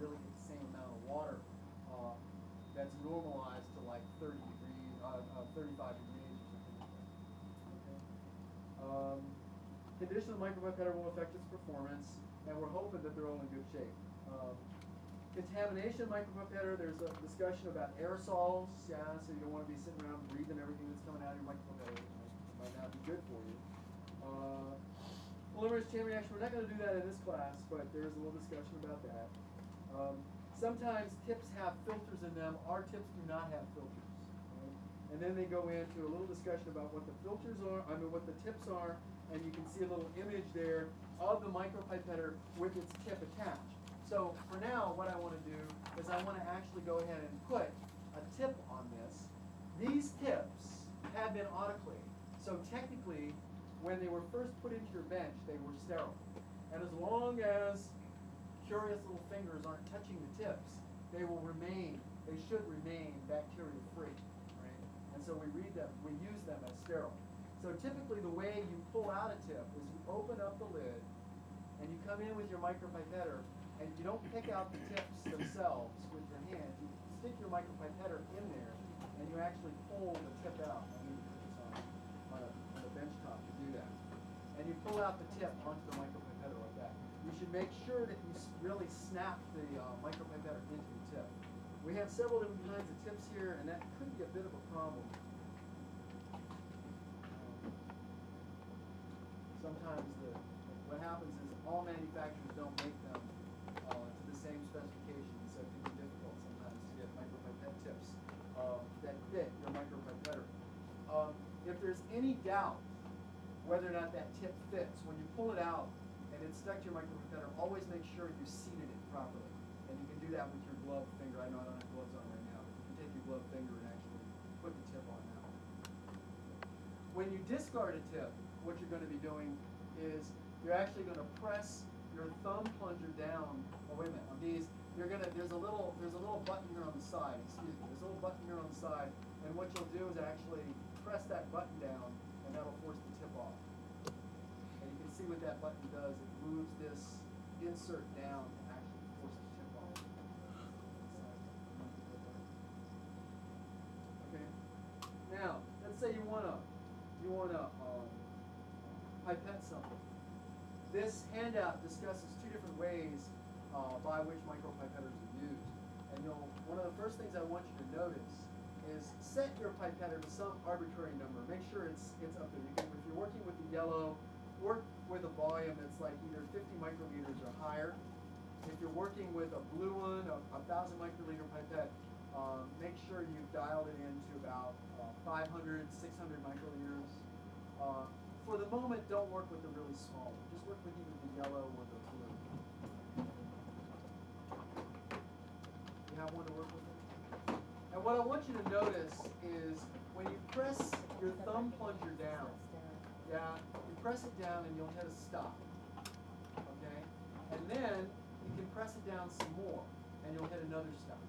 35 degrees or something like that. Okay. Condition of the micropipetter will affect its performance, and we're hoping that they're all in good shape. Contamination of micropipetter, there's a discussion about aerosols, yeah, so you don't want to be sitting around breathing everything that's coming out of your micropipetter. It might not be good for you. Polymerase chain reaction, we're not going to do that in this class, but there is a little discussion about that. Sometimes tips have filters in them. Our tips do not have filters. Right? And then they go into a little discussion about what the filters are, what the tips are, and you can see a little image there of the micropipetter with its tip attached. So for now, what I want to do is I want to actually go ahead and put a tip on this. These tips have been autoclaved. So technically, when they were first put into your bench, they were sterile. And as long as curious little fingers aren't touching the tips, they should remain bacteria-free, right? And so we use them as sterile. So typically the way you pull out a tip is you open up the lid and you come in with your micropipetter and you don't pick out the tips themselves with your hand. You stick your micropipetter in there and you actually pull the tip out. I need to put this on a bench top to do that. And you pull out the tip onto the micropipetter like that. You should make sure that you really snap the micropipetter into the tip. We have several different kinds of tips here, and that could be a bit of a problem. Sometimes what happens is all manufacturers don't make them to the same specifications, so it can be difficult sometimes to get micropipette tips that fit your micropipetter. If there's any doubt whether or not that tip fits, when you pull it out and it's stuck to your micropipetter, always make sure you seated it properly. And you can do that with your gloved finger. I know I don't have gloves on right now, but you can take your gloved finger and actually put the tip on now. When you discard a tip, what you're going to be doing is you're actually going to press your thumb plunger down. Oh, wait a minute. On these, there's a little button here on the side. Excuse me. There's a little button here on the side, and what you'll do is actually press that button down, and that'll force the tip off. And you can see what that button does. It moves this insert down and actually force the tip off. Okay. Now, let's say you wanna pipette something. This handout discusses two different ways by which micropipetters are used. And one of the first things I want you to notice is set your pipetter to some arbitrary number. Make sure it's up there. If you're working with the yellow, work with a volume that's like either 50 microliters or higher. If you're working with a blue one, a 1,000 microliter pipette, make sure you've dialed it into about 500, 600 microliters. For the moment, don't work with the really small one. Just work with either the yellow or the blue. You have one to work with? And what I want you to notice is when you press your thumb plunger down, yeah, you press it down and you'll hit a stop. Okay? And then you can press it down some more and you'll hit another stop.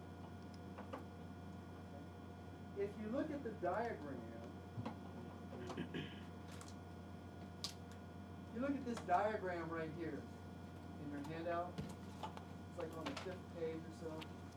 Okay? If you look at the diagram, you look at this diagram right here in your handout. It's like on the 5th page or so.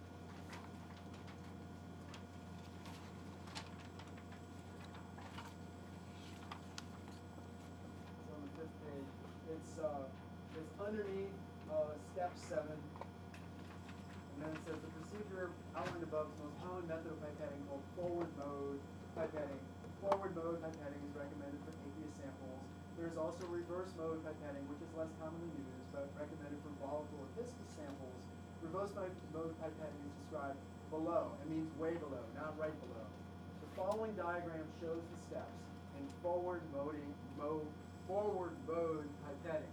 It's on the 5th page. It's underneath step 7. And then it says the procedure outlined above is the most common method of pipetting called forward mode pipetting. Forward mode pipetting is recommended for aqueous samples. There is also reverse mode pipetting, which is less commonly used, but recommended for volatile or viscous samples. Reverse mode pipetting is described below. It means way below, not right below. The following diagram shows the steps in forward mode pipetting. Forward mode pipetting.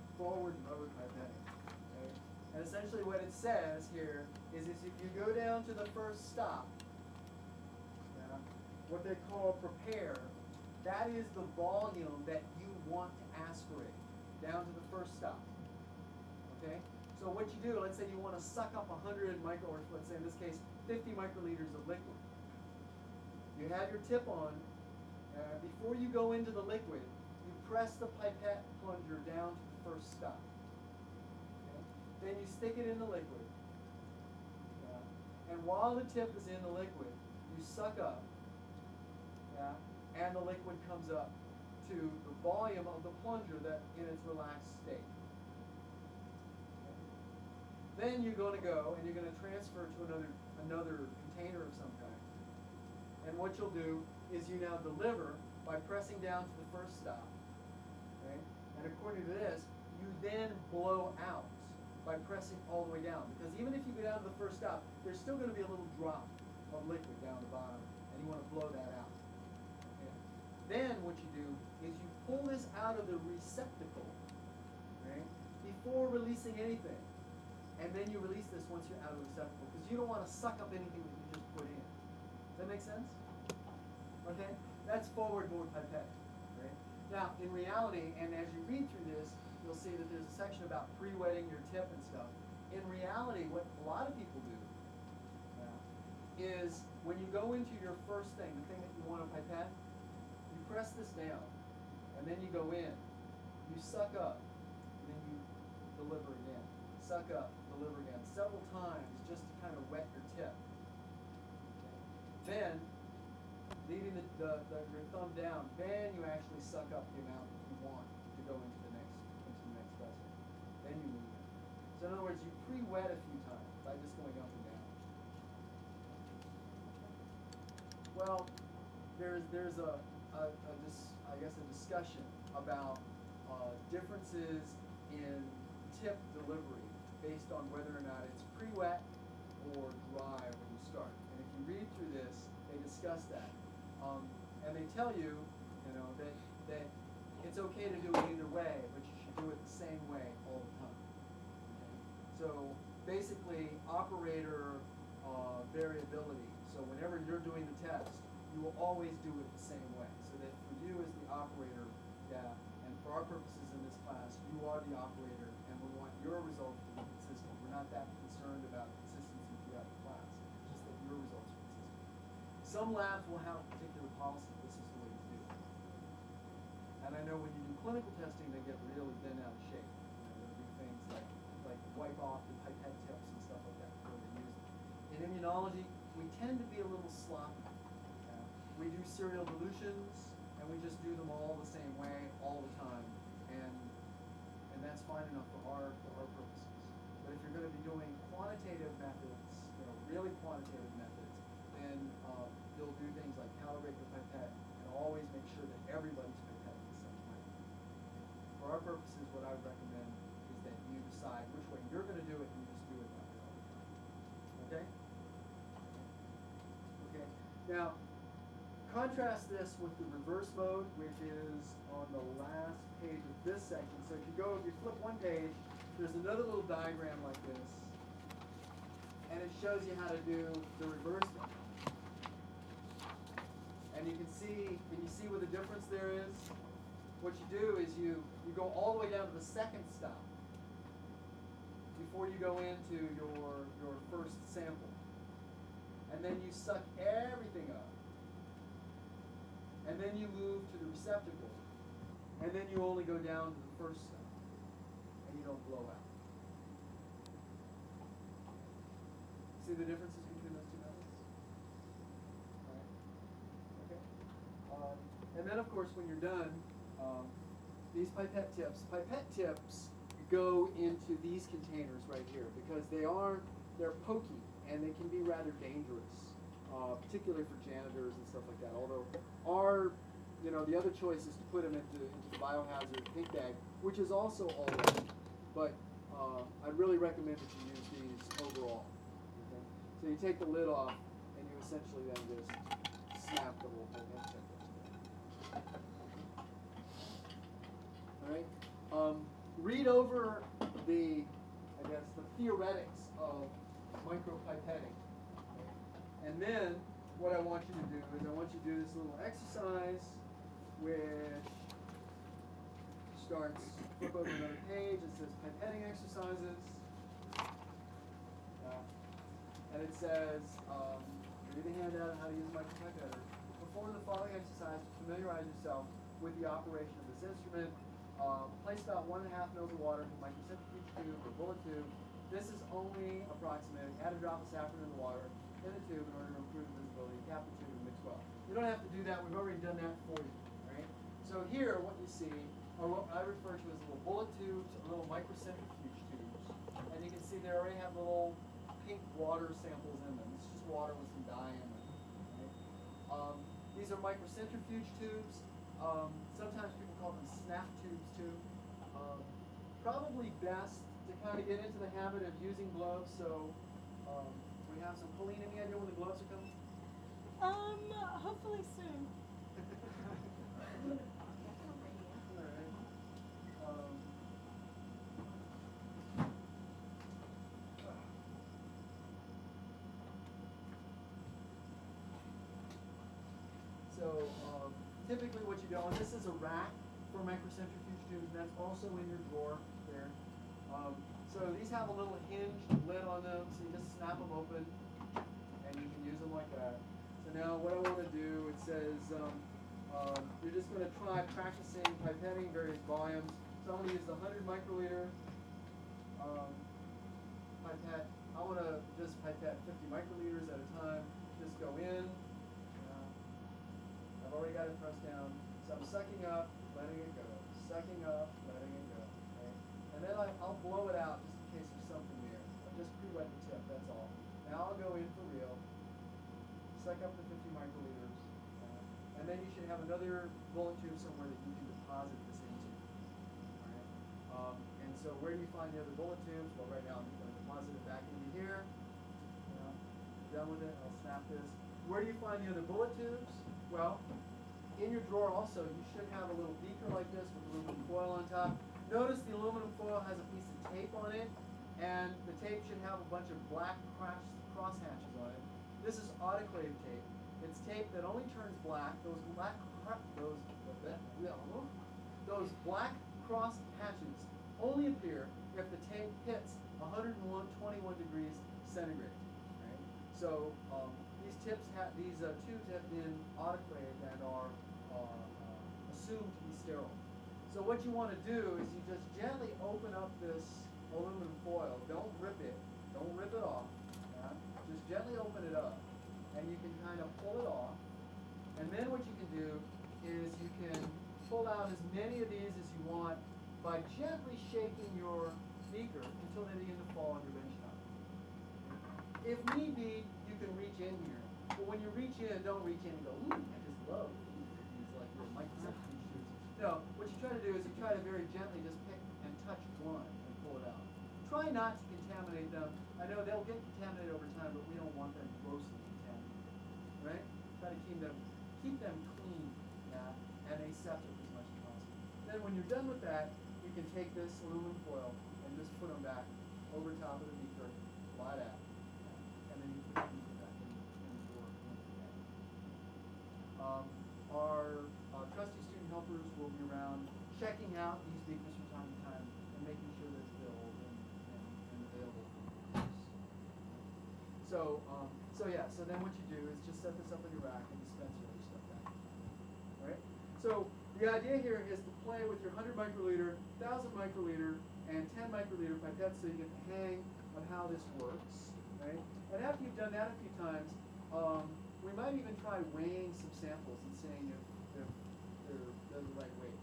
Okay? And essentially what it says here is if you go down to the first stop, what they call prepare, that is the volume that you want to aspirate down to the first stop. Okay? So what you do, let's say you want to suck up 100 micro, or let's say in this case 50 microliters of liquid. You have your tip on. Before you go into the liquid, you press the pipette plunger down to the first stop. Okay? Then you stick it in the liquid. And while the tip is in the liquid, you suck up. Yeah? And the liquid comes up to the volume of the plunger that in its relaxed state. Then you're going to go and you're going to transfer to another container of some kind. And what you'll do is you now deliver by pressing down to the first stop. Okay? And according to this, you then blow out by pressing all the way down. Because even if you go down to the first stop, there's still going to be a little drop of liquid down the bottom, and you want to blow that out. Okay? Then what you do is you pull this out of the receptacle, right, before releasing anything. And then you release this once you're out of the receptacle, because you don't want to suck up anything that you just put in. Does that make sense? Okay? That's forward mode pipette. Right? Now, in reality, and as you read through this, you'll see that there's a section about pre-wetting your tip and stuff. In reality, what a lot of people do is when you go into your first thing, the thing that you want to pipette, you press this down, and then you go in. You suck up, and then you deliver again. Suck up, deliver again, several times just to kind of wet your tip. Okay. Then, leaving your thumb down, then you actually suck up the amount that you want to go into the next vessel. Then you move it. So in other words, you pre-wet a few times by just going up and down. Well, there's a discussion about differences in tip delivery based on whether or not it's pre-wet or dry when you start. And if you read through this, they discuss that. And they tell you, that it's okay to do it either way, but you should do it the same way all the time. Okay? So basically, operator variability. So whenever you're doing the test, you will always do it the same way. So that for you as the operator, and for our purposes in this class, you are the operator, and we want your results to be consistent. We're not that concerned about consistency throughout the class, just that your results are consistent. Some labs will have a particular policy. This is the way to do it. And I know when you do clinical testing, they get really bent out of shape. They'll do things like wipe off the pipette tips and stuff like that before they use it. In immunology, we tend to be a little sloppy. We do serial dilutions, and we just do them all the same way all the time, and that's fine enough for our purposes. But if you're going to be doing quantitative methods, really quantitative methods, then you'll do things like calibrate the pipette and always make sure that everybody's pipette is the same way. For our purposes, what I would recommend is that you decide which way you're going to do it, and you just do it that way all the time. Okay? Okay. Now, contrast this with the reverse mode, which is on the last page of this section. So if you flip one page, there's another little diagram like this, and it shows you how to do the reverse mode. And you see what the difference there is? What you do is you go all the way down to the second stop before you go into your first sample. And then you suck everything up. And then you move to the receptacle. And then you only go down to the first stop. And you don't blow out. See the differences between those two methods? All right. Okay. And then, of course, when you're done, these pipette tips go into these containers right here because they're pokey and they can be rather dangerous. Particularly for janitors and stuff like that. Although the other choice is to put them into the biohazard pink bag, which is also all right. But I'd really recommend that you use these overall. Okay? So you take the lid off, and you essentially then just snap the whole thing. All right. Read over the theoretics of micropipetting. And then, what I want you to do is I want you to do this little exercise, which starts, flip over another page, it says pipetting exercises. And it says, read the handout on how to use a micropipetter. Perform the following exercise to familiarize yourself with the operation of this instrument. Place about 1.5 mils of water in a microcentrifuge tube or bullet tube. This is only approximate. Add a drop of saffron in the water in the tube in order to improve visibility. Cap the tube and mix well. You don't have to do that. We've already done that for you, right? So here, what you see are what I refer to as little bullet tubes or little microcentrifuge tubes. And you can see they already have little pink water samples in them. It's just water with some dye in them, right? These are microcentrifuge tubes. Sometimes people call them snap tubes too. Probably best to kind of get into the habit of using gloves. So we have some. Colleen, any idea when the gloves are coming? Hopefully soon. Alright. So typically what you do, and this is a rack for microcentrifuge tubes, and that's also in your drawer there. So these have a little hinged lid on them, so you just snap them open, and you can use them like that. So now what I want to do, it says you're just going to try practicing pipetting various volumes. So I'm going to use the 100 microliter pipette. I want to just pipette 50 microliters at a time. Just go in. I've already got it pressed down. So I'm sucking up, letting it go. Sucking up, letting it go. Okay? And then I'll blow it out just in case there's something there. I'll just pre-wet the tip, that's all. Now I'll go in for real. Suck up the 50 microliters. And then you should have another bullet tube somewhere that you can deposit this into. All right? And so where do you find the other bullet tubes? Well, right now I'm going to deposit it back into here. Done with it, I'll snap this. Where do you find the other bullet tubes? Well, in your drawer also, you should have a little beaker like this with aluminum foil on top. Notice the aluminum foil has a piece of tape on it, and the tape should have a bunch of black cross hatches on it. This is autoclave tape. It's tape that only turns black. Those black cross hatches only appear if the tape hits 121 degrees centigrade. Right? So these tubes have been autoclaved and are assumed to be sterile. So what you want to do is you just gently open up this aluminum foil. Don't rip it. Don't rip it off. Yeah? Just gently open it up, and you can kind of pull it off. And then what you can do is you can pull out as many of these as you want by gently shaking your beaker until they begin to fall on your bench top. If need be, you can reach in here. But when you reach in, don't reach in and go, ooh, I just love these like little microcentrifuge tubes. No, what you try to do is you try to very gently just pick and touch one and pull it out. Try not to contaminate them. I know they'll get contaminated over time, but we don't want them grossly contaminated. Right? Try to keep them clean, and aseptic as much as possible. Then when you're done with that, you can take this aluminum foil and just put them back over top of the beaker, slide out, and then you put the beaker back in the drawer. Our trusty student helpers will be around checking out these beakers from time to time and making sure they're filled and available for use. So then what you do is just set this up in your rack and dispense your other stuff back. Alright? So the idea here is to play with your 100 microliter, 1000 microliter, and 10 microliter pipettes so you get the hang of how this works. Right? And after you've done that a few times, we might even try weighing some samples and seeing if they're the right weight.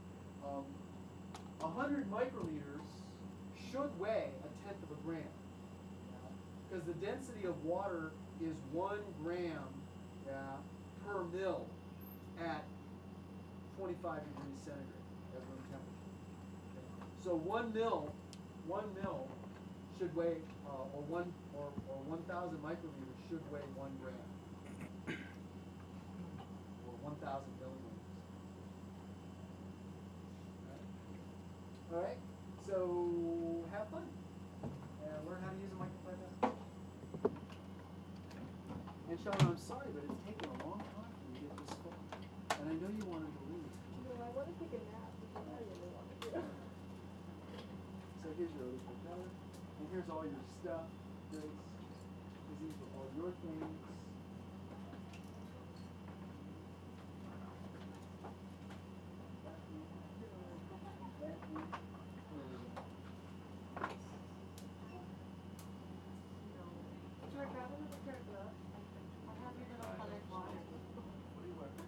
100 microliters should weigh 1/10 of a gram. Because the density of water is 1 gram per mil at 25 degrees centigrade at room temperature. Okay. So 1 mil should weigh, or 1,000 microliters should weigh 1 gram, or 1,000 milliliters. All right. So have fun and learn how to use a micropipette. And Sean, I'm sorry, but it's taken a long time for you to get this far. And I know you wanted to leave. No, I want to take a nap because I really want to do it. So here's your other propeller, and here's all your stuff. These are all your things. George, grab another pair of gloves. I'll have your little colored water. What do you want?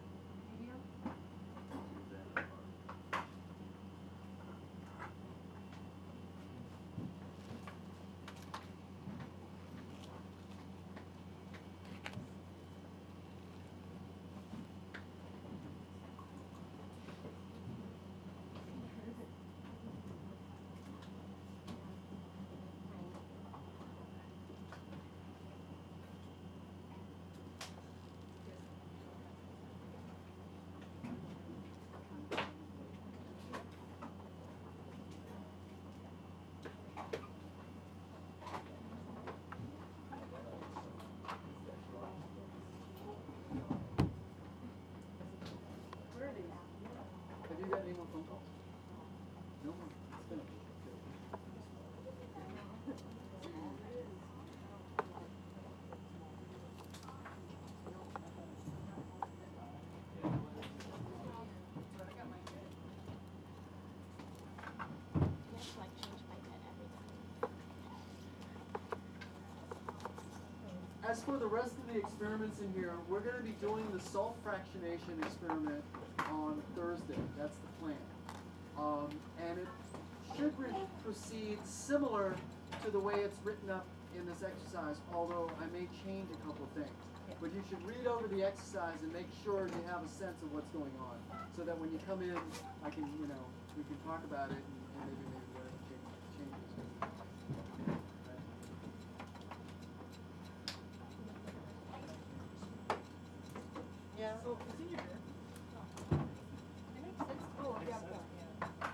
As for the rest of the experiments in here, we're going to be doing the salt fractionation experiment on Thursday. That's the plan. And it should proceed similar to the way it's written up in this exercise, although I may change a couple things. But you should read over the exercise and make sure you have a sense of what's going on, so that when you come in, I can, we can talk about it and maybe whatever changes. Yeah. So, it's in your drawer. It makes sense. Oh, yeah, yeah.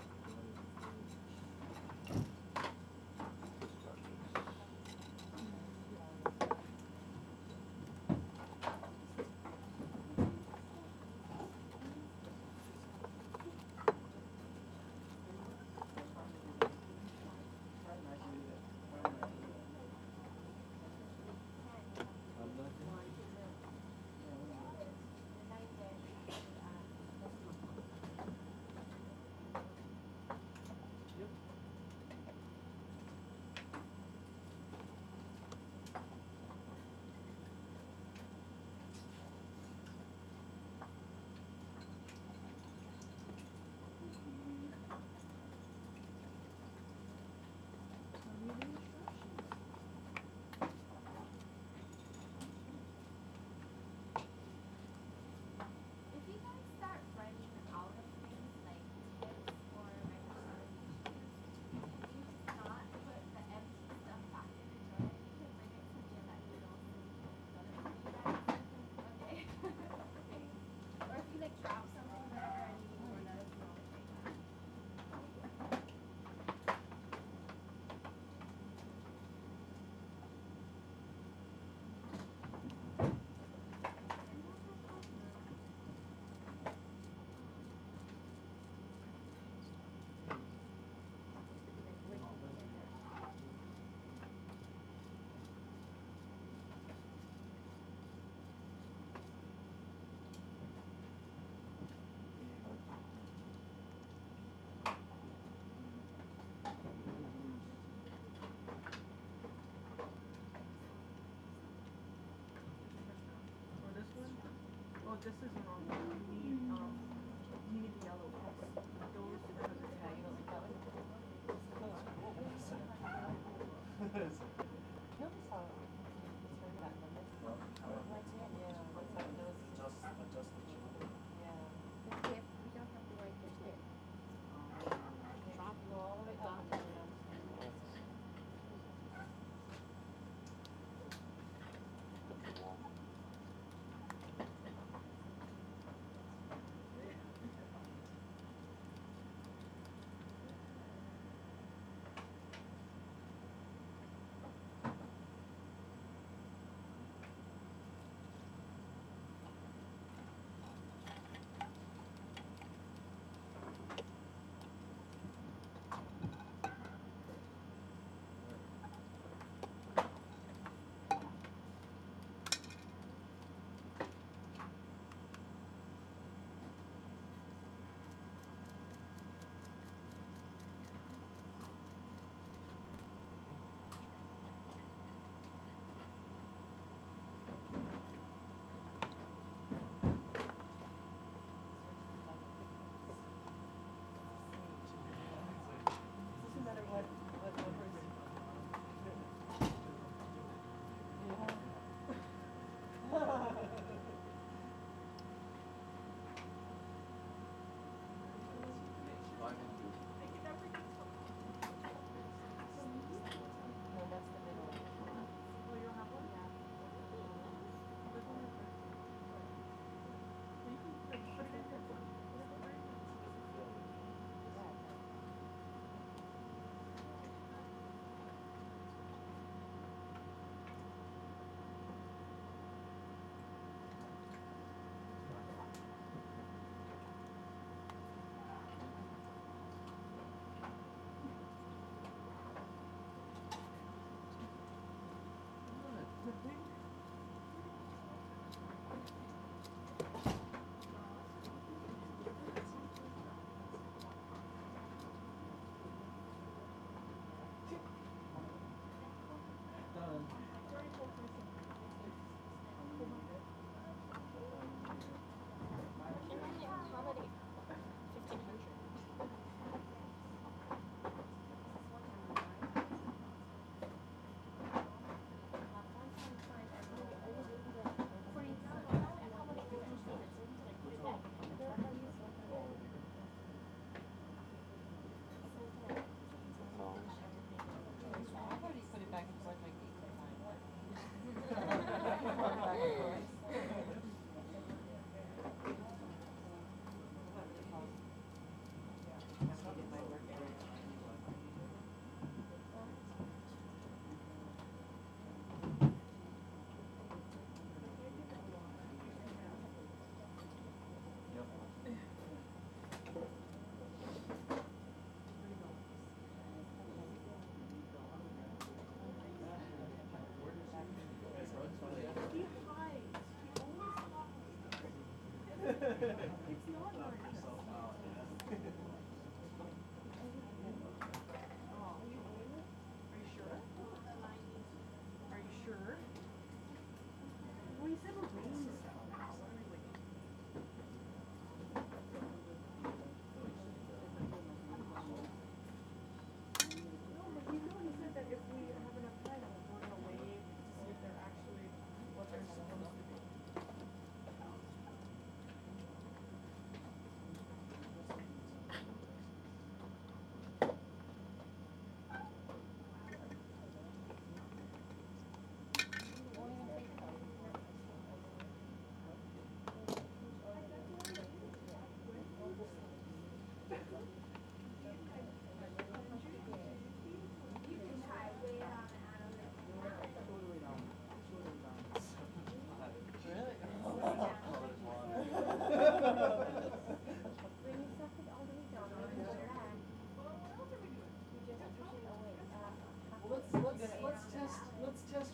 If you guys start running out of things like tips or microservices, you just not put the empty stuff back in the drawer. You can bring it to me and let me know so we can fill it for you guys. Okay? Okay. Or if you like drop something whenever I need more, let us know. Or this one? Oh, this is the wrong one. You need the yellow ones. Those, because it's Yeah, you don't like that one? Notice how it's very back on this. Well, Yeah, what's that nose? adjust the chip. Yeah. The tip, we don't have to write the tip. Go all the way up and then down.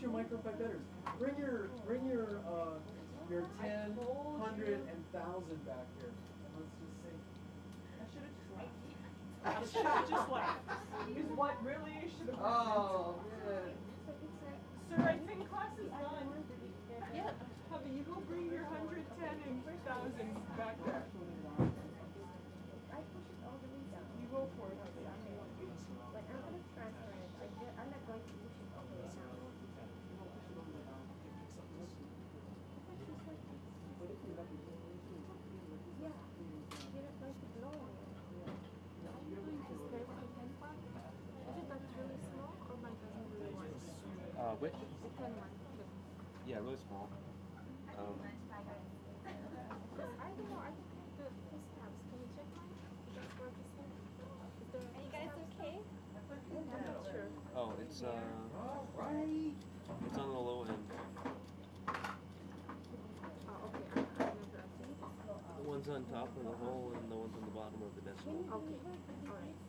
your micropipetters. Bring your 10, 100, and 1,000 back here. And let's just see. I should have just laughed. I should have just laughed. Is what really should have Oh, man. Sir, I think class is done. Yeah. Hubby, you go bring your 110 and 1,000 back there. I push it all the way down. You go for it, hubby. Like I'm gonna transfer it. I'm not going to push it all the way down. Yeah. You're not going to blow on it. Is there a pen one? Is it like really small or my doesn't really want it? Which? The pen one. Yeah, really small. I don't know. I think the full tabs. Can you check mine? Is that where this is? Is there? Are you guys okay? I'm not sure. Oh, it's Alright. it's on the low end. Oh, okay. I remember. I think. The one's on top of the hole and the one's on the bottom of the decimal. Okay. Alright.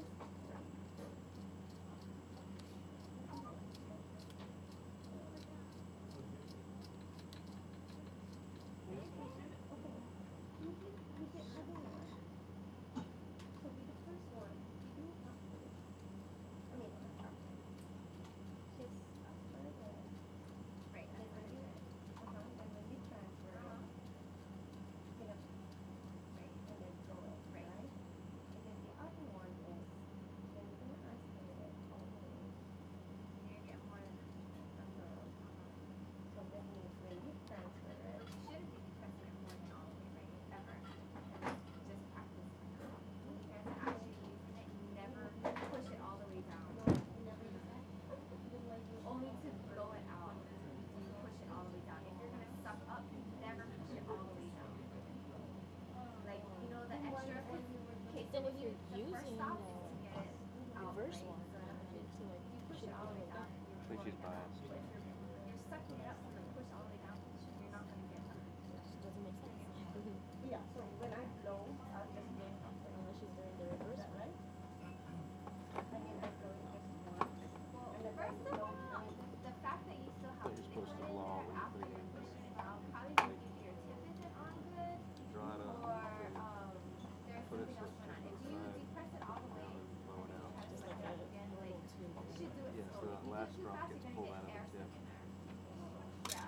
Then if you're using the reverse one, it makes it like push it all the way down. I think she's biased. You're sucking it up and then push all the way down. You're not gonna get it. Doesn't make sense. Yeah, so when I blow, I'll just blow. Unless she's doing the reverse one. Right? I mean, I blow it just once. And then First of blow all, the fact that you still have You're supposed to liquid in blow there out after when you you're put it pushing it out probably means either your tip isn't on good Draw it up. or there's Put it something else going on. If you depress it all the way, Blow it out. try to Just like like that again, like you should do it Yeah, so slowly. that If you last do it too drop fast, gets you're pulled gonna out get of the air tip. stuck in there. Yeah.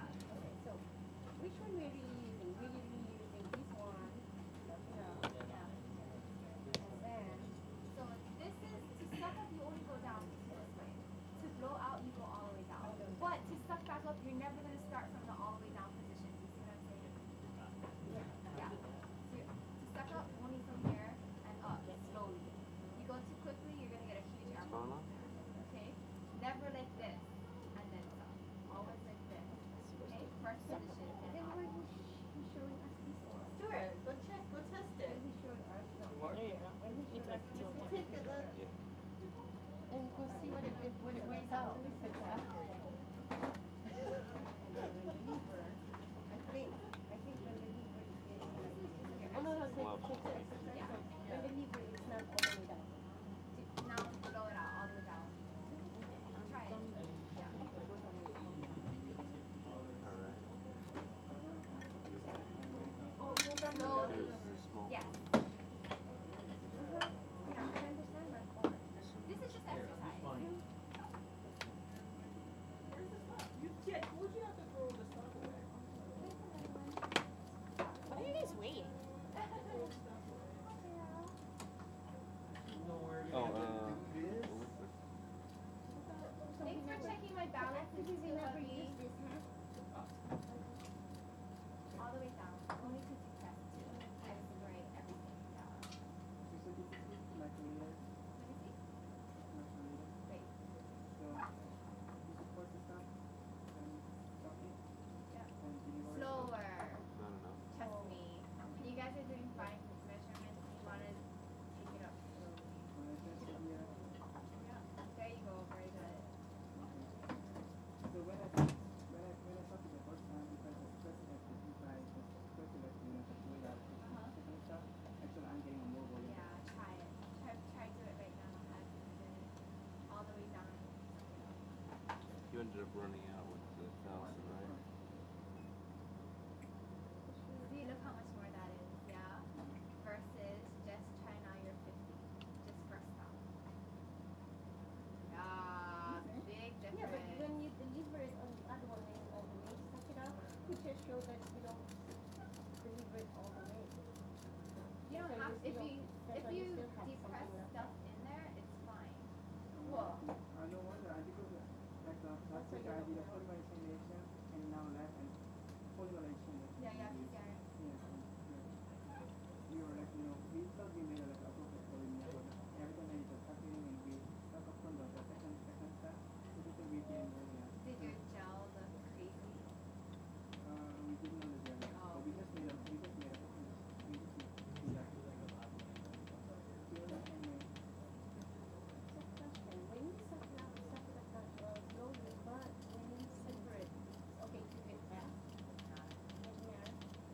did a polymer examination and now lab and polymer examination. Yeah, yeah, PCR. Yes, we were like, we thought we made like a appropriate polymer, but every time there is a suffering and we stuck up from the second step, so this is we can, Did your gel look crazy? we didn't know the journey, but we just made a polymer. We just made exactly like a lab. Anyway. Question, when you suck it out slowly, but when you separate, okay, keep it fast. And here,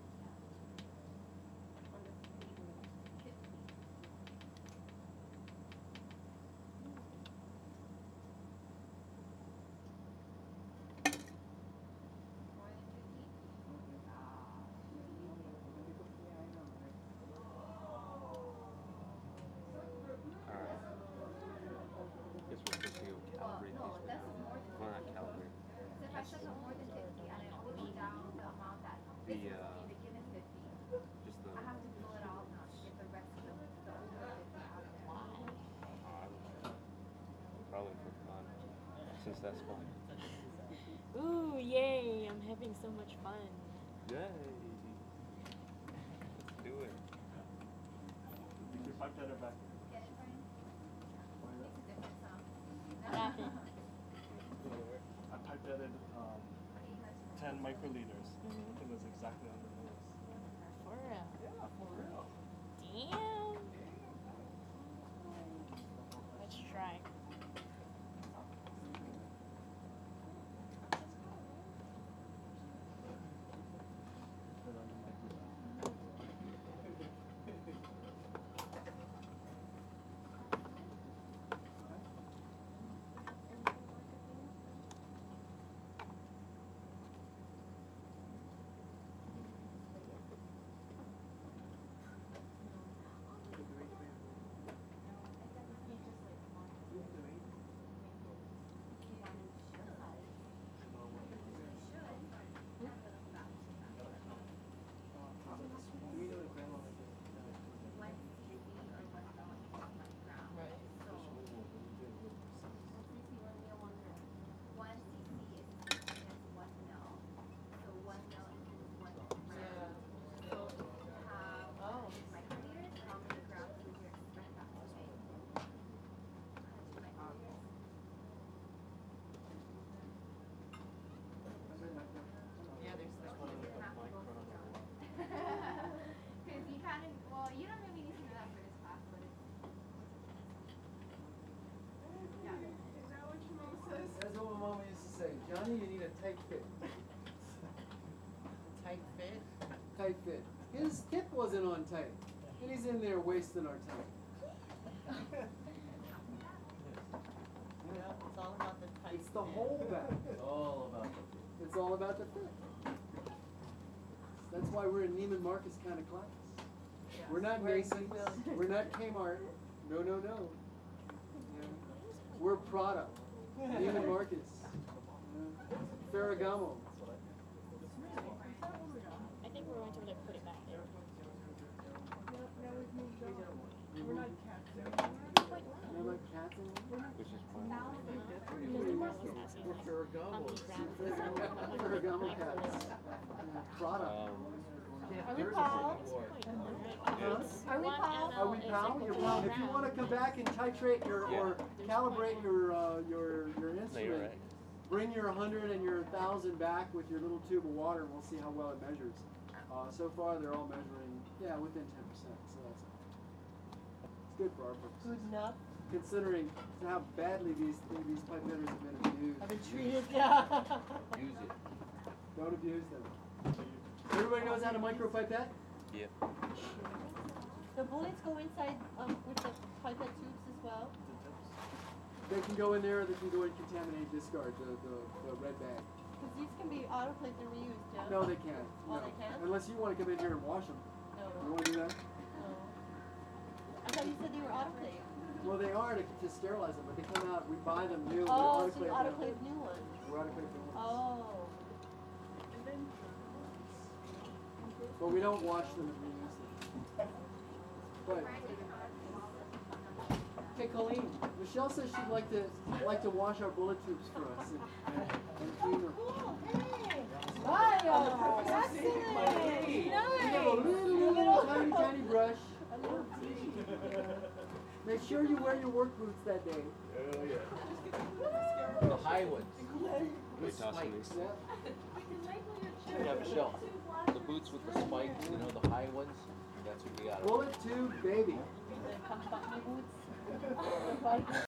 on the speed limit, 50. More than 50? Alright. Guess we're supposed to go calibrate No, these. that's more than 50. Well, not calibrate. So if I suck up more than 50 and I only put down the amount that this The, was me, the given 50, Just the. I have to pull it out now to get the rest of the over 50 out of there. Probably for fun. Since that's fun. Ooh, yay, I'm having so much fun. Yay! Let's do it. Keep your pipe tether back. Get it, Brian? Makes a difference, huh? What happened? I pipe tethered 10 microliters. Mhm. It was exactly on the nose. For real. Yeah, for real. Damn. Let's try. Put it on the microwave. Yeah, there's like Because you kind of, well, you don't really need to know that for this class, but it's. Yeah. Is that what your mom says? That's what my mama used to say. Johnny, you need a tight fit. tight fit. Tight fit. His tip wasn't on tight. And he's in there wasting our time. Yeah, it's all about the tight It's the fit. whole back. All about the. It's all about the fit. That's why we're in Neiman Marcus kind of class. We're not Wearing Masons. Goodwill. We're not Kmart. No, no, no. Yeah. We're Prada. Neiman Marcus. Ferragamo. I think we're going to like put it back there. Now we've moved on. We're not cats anymore. You know, like cats and Which is fun. Because the girl was asking us how many grams Ferragamo cats. Yeah, Prada. Are we Paul? Huh? Are we Paul? Are we pound? You're pound. If you want to come back and titrate your or calibrate your instrument, No, you're right. bring your 100 and your 1,000 back with your little tube of water, and we'll see how well it measures. So far, they're all measuring, within 10%. So it's good for our purposes. Good enough. Considering how badly these pipetters have been abused. I've been treated, yeah. Use it. Don't abuse them. Everybody knows how to micropipette? Yeah. The bullets go inside with the pipette tubes as well. They can go in there, or they can go and contaminate, discard the red bag. Because these can be autoclaved and reused, yeah? No, they can't. Oh, No. they can't? Unless you want to come in here and wash them. No. You want to do that? No. I thought you said they were autoclaved. Well, they are to sterilize them, but they come out, we buy them new. Oh, they're so you autoclaved autoclave new ones. now. We're autoclaved new ones. Oh. And then. But we don't wash them and reuse them. But Hey Colleen, Michelle says she'd like to wash our bullet tubes for us and clean them. Smile! Excellent! You have a little tiny brush. A little tea. Make sure you wear your work boots that day. Oh, yeah. The high ones. With Toss them spikes. Yeah. Yeah, Michelle. The boots with the spikes, you know, the high ones. That's what we got. Bullet tube, baby. The comfortable boots.